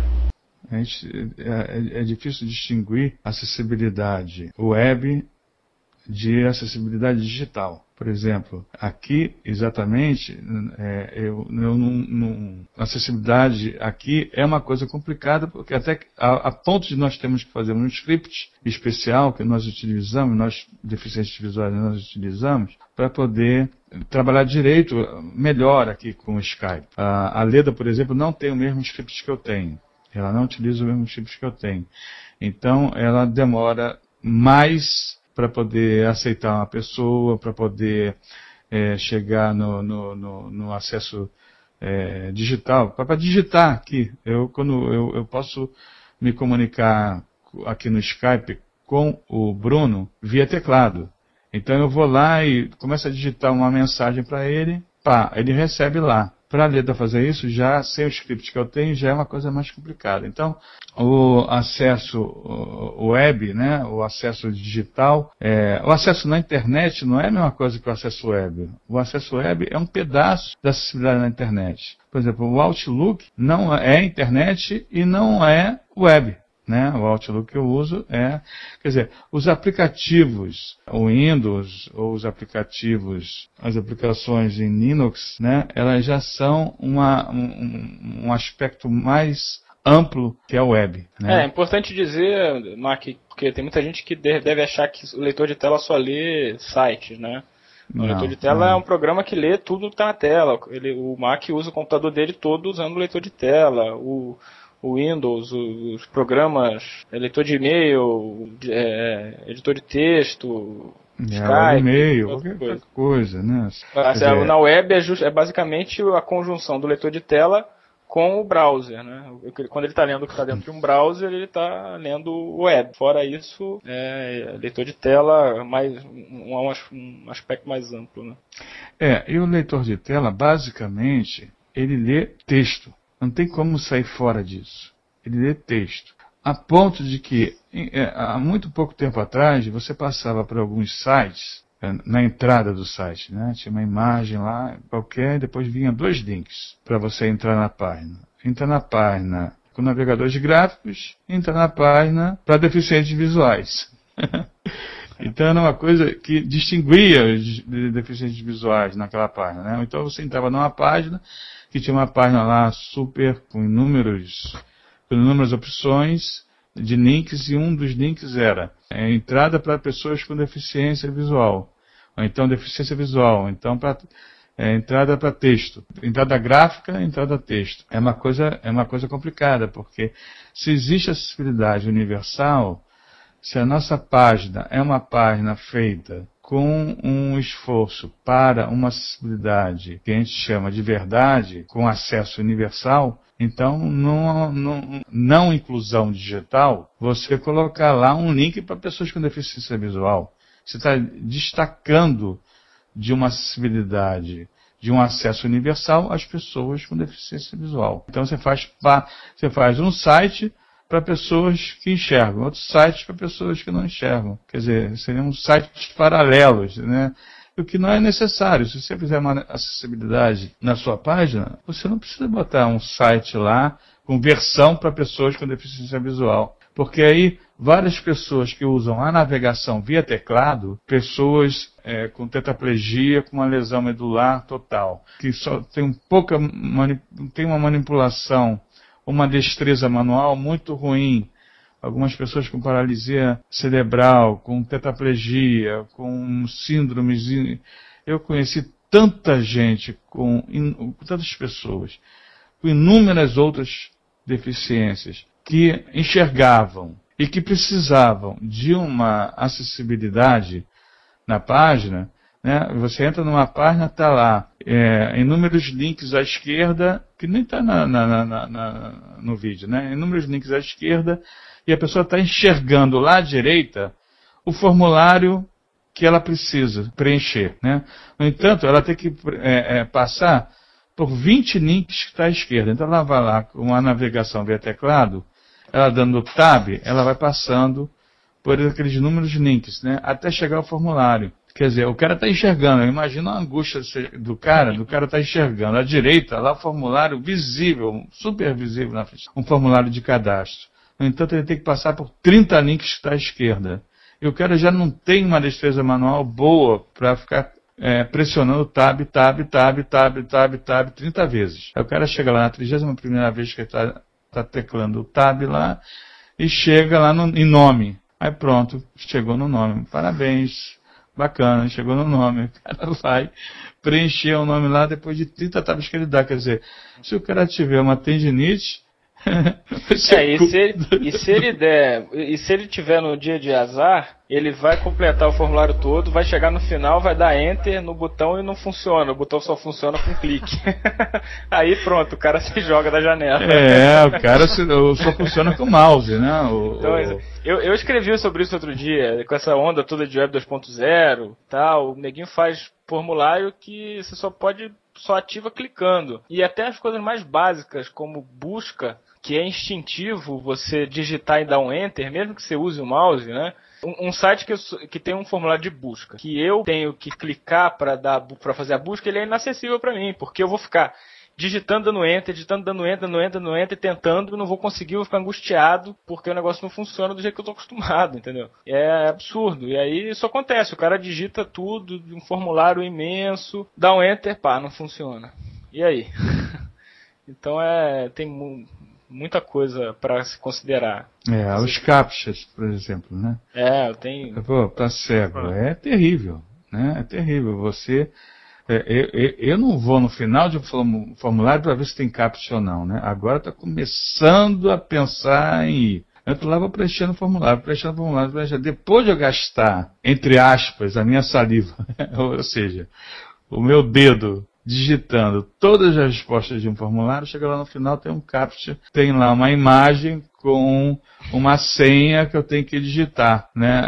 É difícil distinguir acessibilidade web de acessibilidade digital. Por exemplo, aqui exatamente, acessibilidade aqui é uma coisa complicada, porque até a ponto de nós temos que fazer um script especial que nós utilizamos, nós deficientes visuais nós utilizamos, para poder trabalhar direito, melhor aqui com o Skype. A Leda, por exemplo, não tem o mesmo script que eu tenho. Ela não utiliza o mesmo script que eu tenho. Então, ela demora mais para poder aceitar uma pessoa, para poder chegar no acesso digital, para digitar aqui. Quando eu posso me comunicar aqui no Skype com o Bruno via teclado. Então eu vou lá e começo a digitar uma mensagem para ele, ele recebe lá. Para a Leda fazer isso, já sem o script que eu tenho, já é uma coisa mais complicada. Então, o acesso web, né, o acesso digital, o acesso na internet não é a mesma coisa que o acesso web. O acesso web é um pedaço da acessibilidade na internet. Por exemplo, o Outlook não é internet e não é web. Né? O Outlook que eu uso quer dizer, os aplicativos, o Windows ou as aplicações em Linux, né? Elas já são um aspecto mais amplo que a web. Né? É importante dizer, Mark, porque tem muita gente que deve achar que o leitor de tela só lê sites, né? O leitor de tela é um programa que lê tudo que está na tela. O Mac usa o computador dele todo usando o leitor de tela. O Windows, os programas, leitor de e-mail, editor de texto, Skype, e-mail, qualquer coisa, né? Na web é basicamente a conjunção do leitor de tela com o browser, né? Quando ele está lendo o que está dentro de um browser, ele está lendo o web. Fora isso, leitor de tela, um aspecto mais amplo, né? E o leitor de tela, basicamente, ele lê texto. Não tem como sair fora disso. Ele lê texto. A ponto de que, há muito pouco tempo atrás, você passava por alguns sites, na entrada do site, né? Tinha uma imagem lá, qualquer, e depois vinha 2 links para você entrar na página. Entra na página com navegadores gráficos, entra na página para deficientes visuais. Então era uma coisa que distinguia os deficientes visuais naquela página, né? Então você entrava numa página que tinha uma página lá super com inúmeras opções de links, e um dos links era entrada para pessoas com deficiência visual, ou então deficiência visual, ou então entrada para texto, entrada gráfica, entrada texto. É uma coisa complicada, porque se existe acessibilidade universal, se a nossa página é uma página feita com um esforço para uma acessibilidade que a gente chama de verdade, com acesso universal, então, não inclusão digital, você colocar lá um link para pessoas com deficiência visual. Você está destacando de uma acessibilidade, de um acesso universal às pessoas com deficiência visual. Então, você faz um site para pessoas que enxergam, outro site para pessoas que não enxergam. Quer dizer, seriam sites paralelos, né? O que não é necessário. Se você fizer uma acessibilidade na sua página, você não precisa botar um site lá com versão para pessoas com deficiência visual. Porque aí, várias pessoas que usam a navegação via teclado, pessoas com tetraplegia, com uma lesão medular total, que só tem tem uma manipulação, uma destreza manual muito ruim, algumas pessoas com paralisia cerebral, com tetraplegia, com síndromes. Eu conheci tanta gente, tantas pessoas, com inúmeras outras deficiências, que enxergavam e que precisavam de uma acessibilidade na página, né? Você entra numa página, está lá inúmeros links à esquerda, que nem está no vídeo, né? Inúmeros links à esquerda, e a pessoa está enxergando lá à direita o formulário que ela precisa preencher, né? No entanto, ela tem que passar por 20 links que está à esquerda. Então ela vai lá com a navegação via teclado, ela dando Tab, ela vai passando por aqueles inúmeros links, né? Até chegar ao formulário. Quer dizer, o cara está enxergando, imagina a angústia do cara está enxergando. À direita, lá o formulário visível, super visível na frente, um formulário de cadastro. No entanto, ele tem que passar por 30 links que está à esquerda. E o cara já não tem uma destreza manual boa para ficar pressionando Tab 30 vezes. Aí o cara chega lá na 31ª vez que ele está teclando o Tab lá, e chega lá em nome. Aí pronto, chegou no nome. Parabéns, bacana, chegou no nome. O cara vai preencher o nome lá depois de 30 tabs que ele dá. Quer dizer, se o cara tiver uma tendinite, e se ele tiver no dia de azar, ele vai completar o formulário todo, vai chegar no final, vai dar Enter no botão e não funciona. O botão só funciona com clique. Aí pronto, o cara se joga da janela. O cara só funciona com o mouse, né? Então, eu escrevi sobre isso outro dia, com essa onda toda de Web 2.0 tal. O neguinho faz formulário que você só ativa clicando. E até as coisas mais básicas, como busca, que é instintivo você digitar e dar um Enter, mesmo que você use o mouse, né? Um site que tem um formulário de busca, que eu tenho que clicar para fazer a busca, ele é inacessível para mim, porque eu vou ficar digitando, dando Enter, tentando, e não vou conseguir, vou ficar angustiado, porque o negócio não funciona do jeito que eu estou acostumado, entendeu? É absurdo. E aí isso acontece, o cara digita tudo, um formulário imenso, dá um Enter, não funciona. E aí? Então tem muita coisa para se considerar. Os captchas, por exemplo, né? Eu tenho... Pô, tá cego. É terrível, né? É terrível. Você... eu não vou no final de um formulário para ver se tem captcha ou não, né? Agora está começando a pensar em ir. Eu estou lá, vou preenchendo o formulário. Depois de eu gastar, entre aspas, a minha saliva, ou seja, o meu dedo digitando todas as respostas de um formulário, chega lá no final, tem um captcha, tem lá uma imagem com uma senha que eu tenho que digitar, né?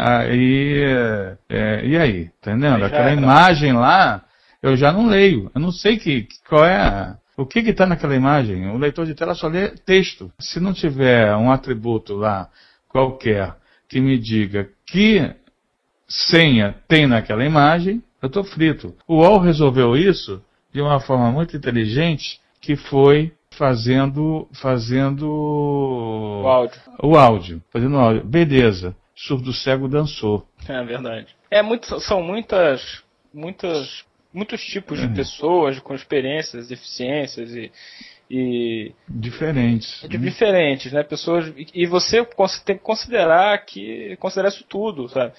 E aí, entendendo? Aquela imagem lá, eu já não leio, eu não sei qual é o que está naquela imagem. O leitor de tela só lê texto. Se não tiver um atributo lá qualquer que me diga que senha tem naquela imagem, eu estou frito. O UOL resolveu isso de uma forma muito inteligente, que foi fazendo o áudio. Fazendo o áudio. Beleza, surdo cego dançou. É verdade. São muitos tipos de pessoas com experiências, deficiências e diferentes. Diferentes, né? Pessoas, e você tem que considerar isso tudo, sabe?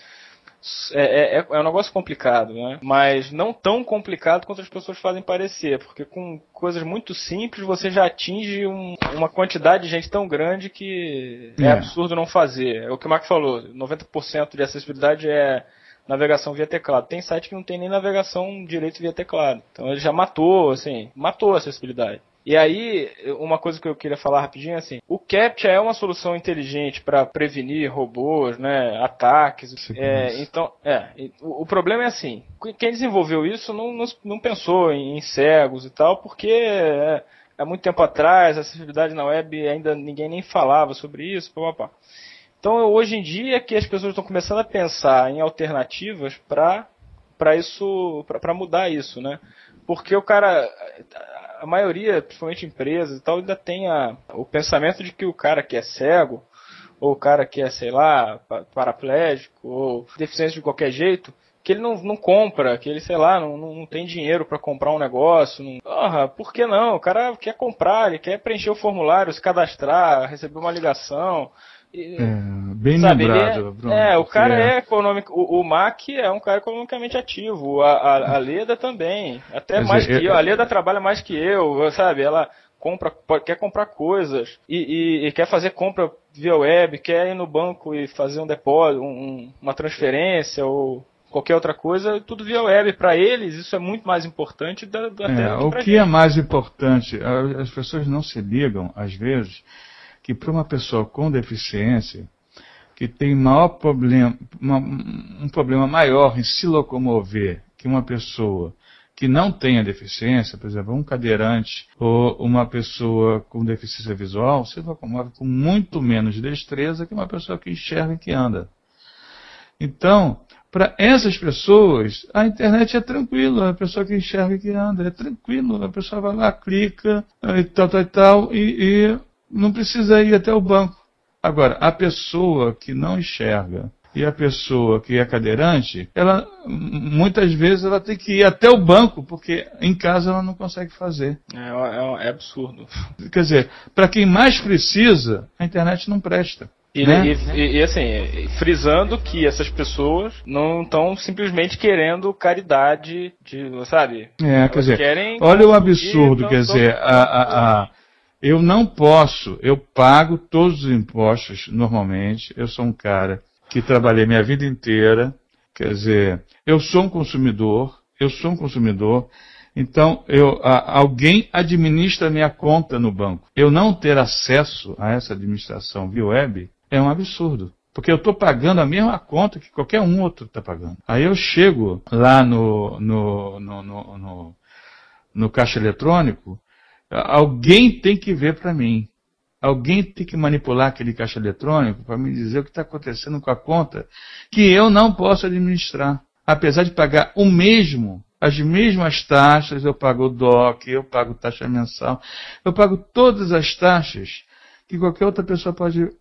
É um negócio complicado, né? Mas não tão complicado quanto as pessoas fazem parecer, porque com coisas muito simples você já atinge uma quantidade de gente tão grande que é absurdo não fazer. É o que o Mark falou, 90% de acessibilidade é navegação via teclado. Tem site que não tem nem navegação direito via teclado. Então ele já matou a acessibilidade. E aí, uma coisa que eu queria falar rapidinho é assim, o CAPTCHA é uma solução inteligente para prevenir robôs, né, ataques. Então, o problema é assim, quem desenvolveu isso não pensou em cegos e tal, porque há muito tempo atrás, a acessibilidade na web ainda ninguém nem falava sobre isso, papapá. Então, hoje em dia que as pessoas estão começando a pensar em alternativas para mudar isso, né? Porque a maioria, principalmente empresas e tal, ainda tem o pensamento de que o cara que é cego, ou o cara que é, sei lá, paraplégico, ou deficiente de qualquer jeito, que ele não compra, que ele, sei lá, não tem dinheiro para comprar um negócio. Por que não? O cara quer comprar, ele quer preencher o formulário, se cadastrar, receber uma ligação. Bem lembrado, Bruno. O cara é econômico. O Mac é um cara economicamente ativo. A Leda também. Até mais que eu. A Leda trabalha mais que eu, sabe? Ela quer comprar coisas e quer fazer compra via web, quer ir no banco e fazer um depósito, uma transferência ou qualquer outra coisa, tudo via web. Para eles, isso é muito mais importante o que é mais importante, as pessoas não se ligam, às vezes, que para uma pessoa com deficiência, que tem maior problema, um problema maior em se locomover que uma pessoa que não tenha deficiência, por exemplo, um cadeirante ou uma pessoa com deficiência visual, se locomove com muito menos destreza que uma pessoa que enxerga e que anda. Então, para essas pessoas, a internet é tranquilo, a pessoa que enxerga e que anda é tranquilo, a pessoa vai lá, clica e tal, e não precisa ir até o banco. Agora, a pessoa que não enxerga e a pessoa que é cadeirante, muitas vezes ela tem que ir até o banco, porque em casa ela não consegue fazer. É absurdo. Quer dizer, para quem mais precisa, a internet não presta. E assim, frisando que essas pessoas não estão simplesmente querendo caridade, sabe? Quer dizer, olha o absurdo, quer dizer, eu não posso, eu pago todos os impostos normalmente, eu sou um cara que trabalhei minha vida inteira, quer dizer, eu sou um consumidor, então alguém administra minha conta no banco. Eu não ter acesso a essa administração via web é um absurdo, porque eu estou pagando a mesma conta que qualquer um outro está pagando. Aí eu chego lá no caixa eletrônico, alguém tem que ver para mim. Alguém tem que manipular aquele caixa eletrônico para me dizer o que está acontecendo com a conta que eu não posso administrar. Apesar de pagar as mesmas taxas, eu pago o DOC, eu pago taxa mensal, eu pago todas as taxas que qualquer outra pessoa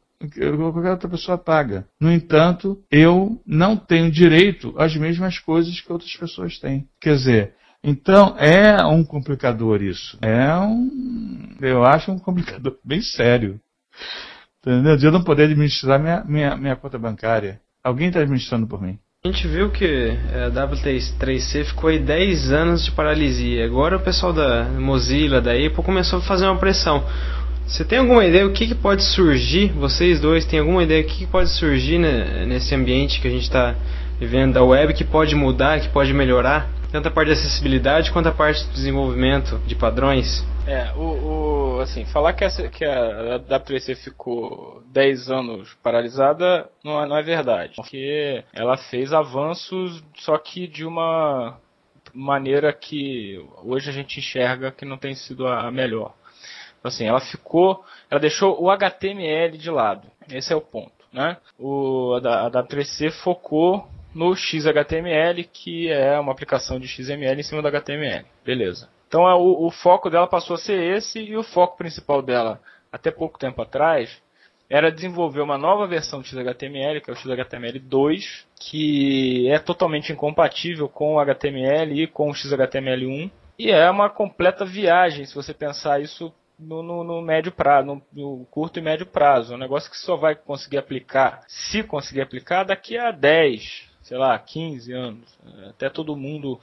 paga. No entanto, eu não tenho direito às mesmas coisas que outras pessoas têm. Quer dizer, então é um complicador isso. Eu acho um complicador bem sério. Entendeu? De eu não poder administrar minha conta bancária. Alguém está administrando por mim. A gente viu que a W3C ficou aí 10 anos de paralisia. Agora o pessoal da Mozilla, da Apple, começou a fazer uma pressão. Você tem alguma ideia o que pode surgir? Vocês dois têm alguma ideia o que pode surgir nesse ambiente que a gente está vivendo da web, que pode mudar, que pode melhorar? tanto a parte de acessibilidade quanto a parte de desenvolvimento de padrões? Assim, falar que a W3C ficou 10 anos paralisada não é verdade. Porque ela fez avanços, só que de uma maneira que hoje a gente enxerga que não tem sido a melhor. Assim, ela deixou o HTML de lado. Esse é o ponto, né? A W3C focou no XHTML, que é uma aplicação de XML em cima do HTML. Beleza. Então o foco dela passou a ser esse, e o foco principal dela, até pouco tempo atrás, era desenvolver uma nova versão do XHTML, que é o XHTML2, que é totalmente incompatível com o HTML e com o XHTML1. E é uma completa viagem, se você pensar isso no médio prazo, no curto e médio prazo. É um negócio que só vai conseguir aplicar, se conseguir aplicar, daqui a 10, 15 anos. Até todo mundo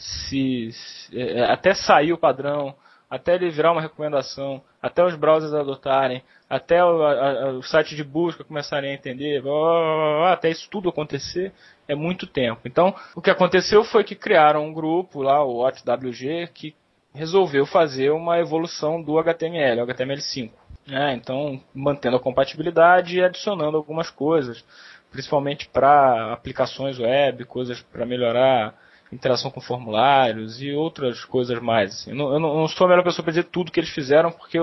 até sair o padrão, até ele virar uma recomendação, até os browsers adotarem, até os sites de busca começarem a entender, até isso tudo acontecer, é muito tempo. Então, o que aconteceu foi que criaram um grupo lá, o WG, que resolveu fazer uma evolução do HTML, o HTML5. Então, mantendo a compatibilidade e adicionando algumas coisas, principalmente para aplicações web, coisas para melhorar interação com formulários e outras coisas mais. Assim. Eu não sou a melhor pessoa para dizer tudo que eles fizeram, porque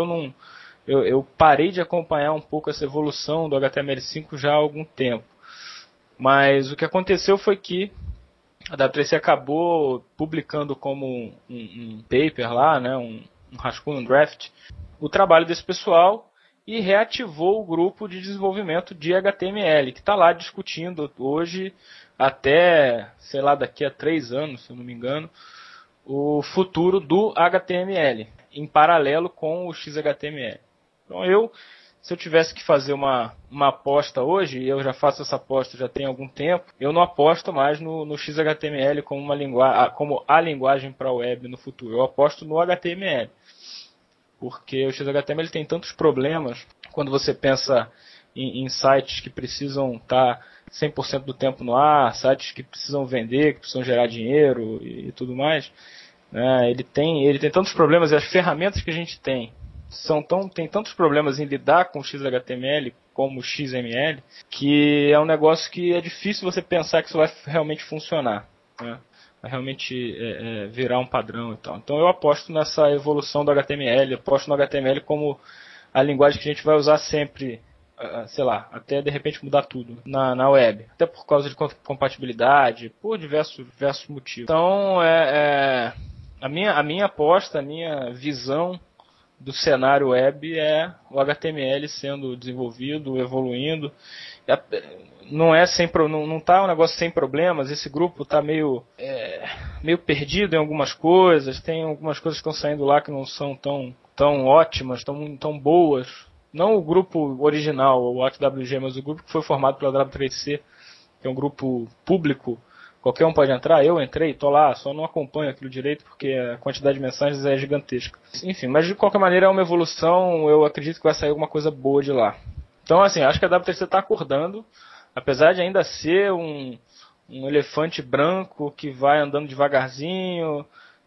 eu parei de acompanhar um pouco essa evolução do HTML5 já há algum tempo. Mas o que aconteceu foi que a W3C acabou publicando como um paper lá, né, um rascunho, um draft, o trabalho desse pessoal, e reativou o grupo de desenvolvimento de HTML, que está lá discutindo hoje, até, daqui a 3 anos, se eu não me engano, o futuro do HTML, em paralelo com o XHTML. Então se eu tivesse que fazer uma aposta hoje, e eu já faço essa aposta já tem algum tempo, eu não aposto mais no XHTML como a linguagem para a web no futuro. Eu aposto no HTML. Porque o XHTML tem tantos problemas quando você pensa em sites que precisam estar 100% do tempo no ar, sites que precisam vender, que precisam gerar dinheiro e tudo mais. Né? Ele tem tantos problemas, e as ferramentas que a gente tem tem tantos problemas em lidar com o XHTML como o XML, que é um negócio que é difícil você pensar que isso vai realmente funcionar. Né? Vai realmente virar um padrão e tal. Então eu aposto nessa evolução do HTML, aposto no HTML como a linguagem que a gente vai usar sempre, até de repente mudar tudo na web. Até por causa de compatibilidade, por diversos motivos. Então a minha aposta, a minha visão do cenário web é o HTML sendo desenvolvido, evoluindo. Não está um negócio sem problemas. Esse grupo está meio perdido em algumas coisas. Tem algumas coisas que estão saindo lá que não são tão ótimas, tão boas. Não o grupo original, o WG, mas o grupo que foi formado pela W3C, que é um grupo público. Qualquer um pode entrar. Eu entrei, estou lá, só não acompanho aquilo direito porque a quantidade de mensagens é gigantesca. Enfim, mas de qualquer maneira é uma evolução. Eu acredito que vai sair alguma coisa boa de lá. Então, assim, acho que a W3C está acordando, apesar de ainda ser um elefante branco que vai andando devagarzinho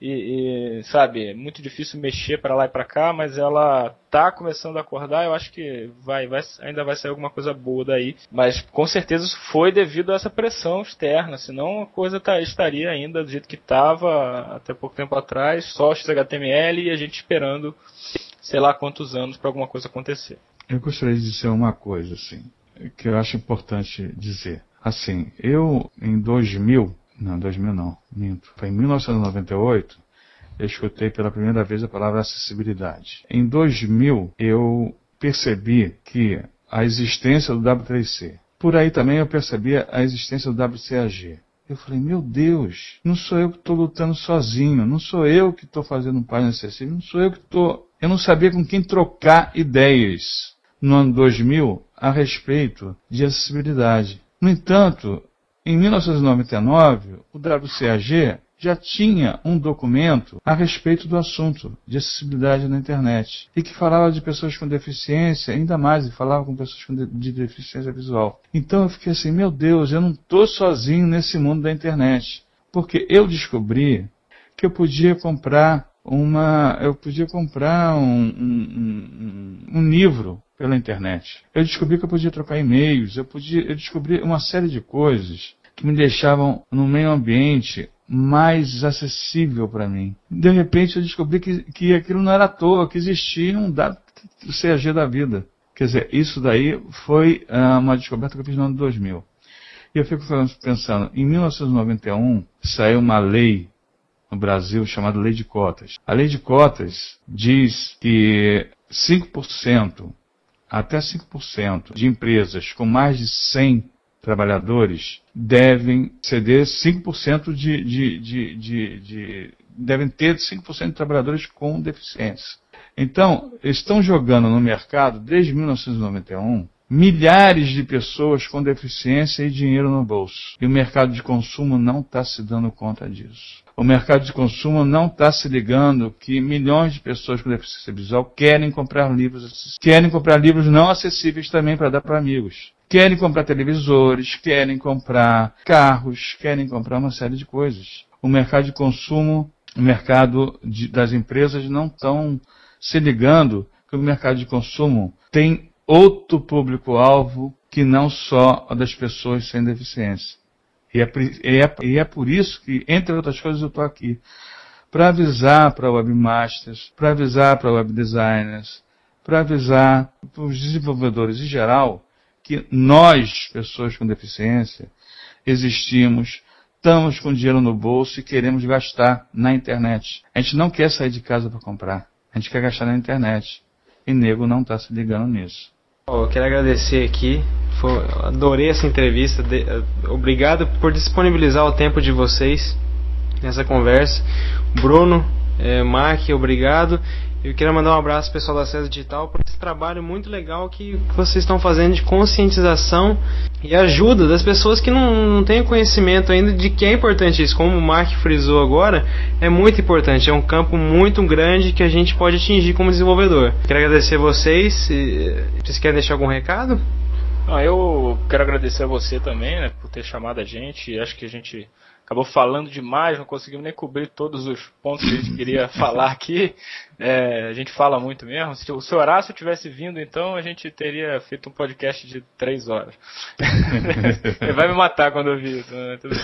sabe, muito difícil mexer para lá e para cá, mas ela está começando a acordar. Eu acho que ainda vai sair alguma coisa boa daí, mas com certeza isso foi devido a essa pressão externa, senão a coisa estaria ainda do jeito que estava até pouco tempo atrás, só o XHTML e a gente esperando sei lá quantos anos para alguma coisa acontecer. Eu gostaria de dizer uma coisa, assim, que eu acho importante dizer. Assim, em 2000 não, minto. Foi em 1998, eu escutei pela primeira vez a palavra acessibilidade. Em 2000, eu percebi que a existência do W3C. Por aí também eu percebi a existência do WCAG. Eu falei, meu Deus, não sou eu que estou lutando sozinho, não sou eu que estou fazendo página acessível, não sou eu que estou... Eu não sabia com quem trocar ideias no ano 2000 a respeito de acessibilidade. No entanto, em 1999, o WCAG já tinha um documento a respeito do assunto de acessibilidade na internet e que falava de pessoas com deficiência, ainda mais, e falava com pessoas de deficiência visual. Então eu fiquei assim, meu Deus, eu não estou sozinho nesse mundo da internet. Porque eu descobri que eu podia comprar um livro pela internet. Eu descobri que eu podia trocar e-mails, eu descobri uma série de coisas que me deixavam no meio ambiente mais acessível para mim. De repente eu descobri que aquilo não era à toa, que existia um dado CAG da vida. Quer dizer, isso daí foi uma descoberta que eu fiz no ano 2000. E eu fico pensando, em 1991 saiu uma lei no Brasil chamada Lei de Cotas. A Lei de Cotas diz que 5%, até 5% de empresas com mais de 100 trabalhadores devem ceder 5% devem ter 5% de trabalhadores com deficiência. Então, estão jogando no mercado, desde 1991, milhares de pessoas com deficiência e dinheiro no bolso. E o mercado de consumo não está se dando conta disso. O mercado de consumo não está se ligando que milhões de pessoas com deficiência visual querem comprar livros não acessíveis também para dar para amigos. Querem comprar televisores, querem comprar carros, querem comprar uma série de coisas. O mercado de consumo, o mercado das empresas não estão se ligando que o mercado de consumo tem outro público-alvo que não só a das pessoas sem deficiência. E é por isso que, entre outras coisas, eu estou aqui. Para avisar para webmasters, para avisar para webdesigners, para avisar para os desenvolvedores em geral, que nós, pessoas com deficiência, existimos, estamos com dinheiro no bolso e queremos gastar na internet. A gente não quer sair de casa para comprar, a gente quer gastar na internet. E nego não está se ligando nisso. Eu quero agradecer aqui, adorei essa entrevista, obrigado por disponibilizar o tempo de vocês nessa conversa. Bruno, Mark, obrigado. Eu quero mandar um abraço ao pessoal da Acesso Digital por esse trabalho muito legal que vocês estão fazendo de conscientização e ajuda das pessoas que não têm conhecimento ainda de que é importante isso. Como o Mark frisou agora, é muito importante, é um campo muito grande que a gente pode atingir como desenvolvedor. Quero agradecer a vocês. Vocês querem deixar algum recado? Eu quero agradecer a você também, né, por ter chamado a gente. Acho que a gente acabou falando demais, não conseguimos nem cobrir todos os pontos que a gente queria falar aqui. A gente fala muito mesmo. Se o seu Horácio tivesse vindo, então, a gente teria feito um podcast de 3 horas. Ele vai me matar quando eu vi isso. Né? Tudo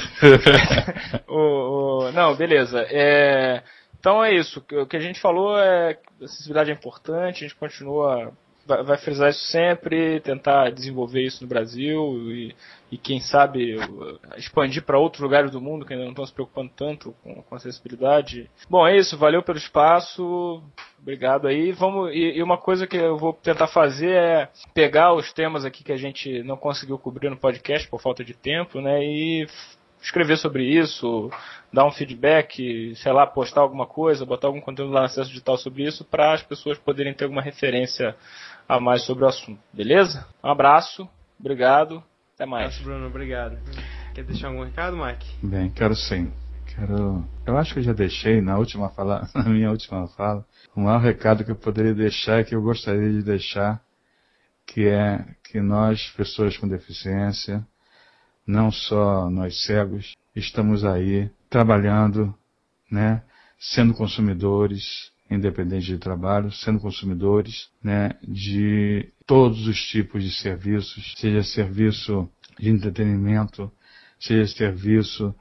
bem. Não, beleza. Então é isso. O que a gente falou é que a acessibilidade é importante, a gente continua... Vai frisar isso sempre, tentar desenvolver isso no Brasil e quem sabe expandir para outros lugares do mundo que ainda não estão se preocupando tanto com acessibilidade. Bom, é isso, valeu pelo espaço, obrigado aí. E uma coisa que eu vou tentar fazer é pegar os temas aqui que a gente não conseguiu cobrir no podcast por falta de tempo, né, e escrever sobre isso, dar um feedback, sei lá, postar alguma coisa, botar algum conteúdo lá no Acesso Digital sobre isso, para as pessoas poderem ter alguma referência a mais sobre o assunto. Beleza? Um abraço, obrigado, até mais. Abraço, Bruno, obrigado. Quer deixar algum recado, Mike? Bem, quero sim. Eu acho que eu já deixei na minha última fala, o maior recado que eu poderia deixar, que eu gostaria de deixar, que é que nós, pessoas com deficiência, não só nós cegos, estamos aí trabalhando, né, sendo consumidores, independente de trabalho, sendo consumidores, né, de todos os tipos de serviços, seja serviço de entretenimento, seja serviço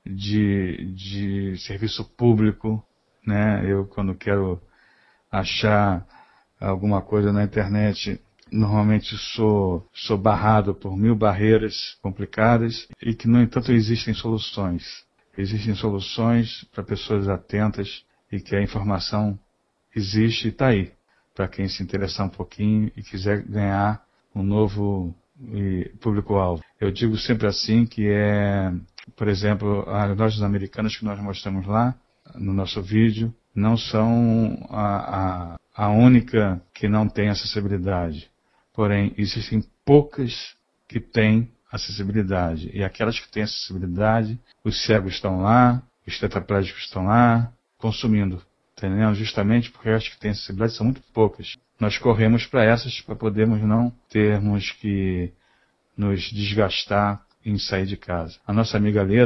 de serviço público, né? Eu, quando quero achar alguma coisa na internet, normalmente sou barrado por 1000 barreiras complicadas e que, no entanto, existem soluções. Existem soluções para pessoas atentas e que a informação existe e está aí, para quem se interessar um pouquinho e quiser ganhar um novo público-alvo. Eu digo sempre assim que por exemplo, as lojas americanas que nós mostramos lá no nosso vídeo não são a única que não tem acessibilidade. Porém, existem poucas que têm acessibilidade. E aquelas que têm acessibilidade, os cegos estão lá, os tetraplégicos estão lá, consumindo. Entendeu? Justamente porque as que têm acessibilidade são muito poucas. Nós corremos para essas para podermos não termos que nos desgastar em sair de casa. A nossa amiga Leda,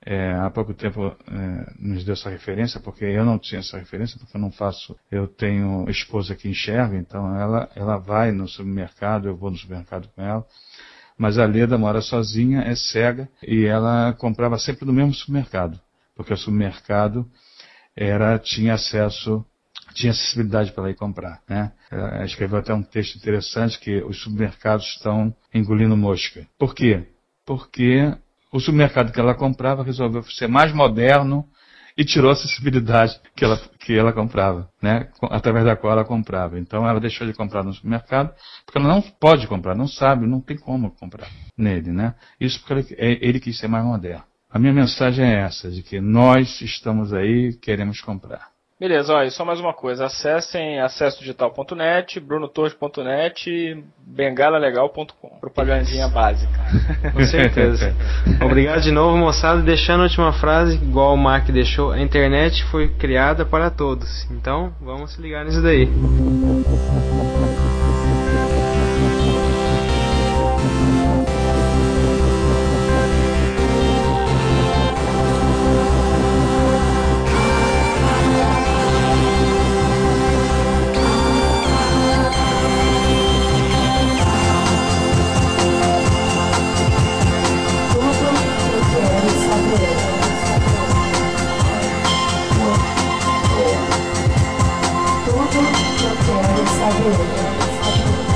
há pouco tempo nos deu essa referência, porque eu não tinha essa referência, porque eu tenho esposa que enxerga, então ela vai no supermercado, eu vou no supermercado com ela, mas a Leda mora sozinha, é cega, e ela comprava sempre no mesmo supermercado, porque o supermercado tinha acessibilidade para ela ir comprar, né? Ela escreveu até um texto interessante que os supermercados estão engolindo mosca. Por quê? Porque o supermercado que ela comprava resolveu ser mais moderno e tirou a acessibilidade que ela comprava, né? Através da qual ela comprava. Então ela deixou de comprar no supermercado, porque ela não pode comprar, não sabe, não tem como comprar nele, né? Isso porque ele quis ser mais moderno. A minha mensagem é essa, de que nós estamos aí, queremos comprar. Beleza, olha, só mais uma coisa. Acessem accessodigital.net, brunotorres.net e bengalalegal.com. Propagandinha básica. Com certeza. Obrigado de novo, moçada. Deixando a última frase, igual o Mark deixou, a internet foi criada para todos. Então, vamos se ligar nisso daí. Tudo que eu quero saber.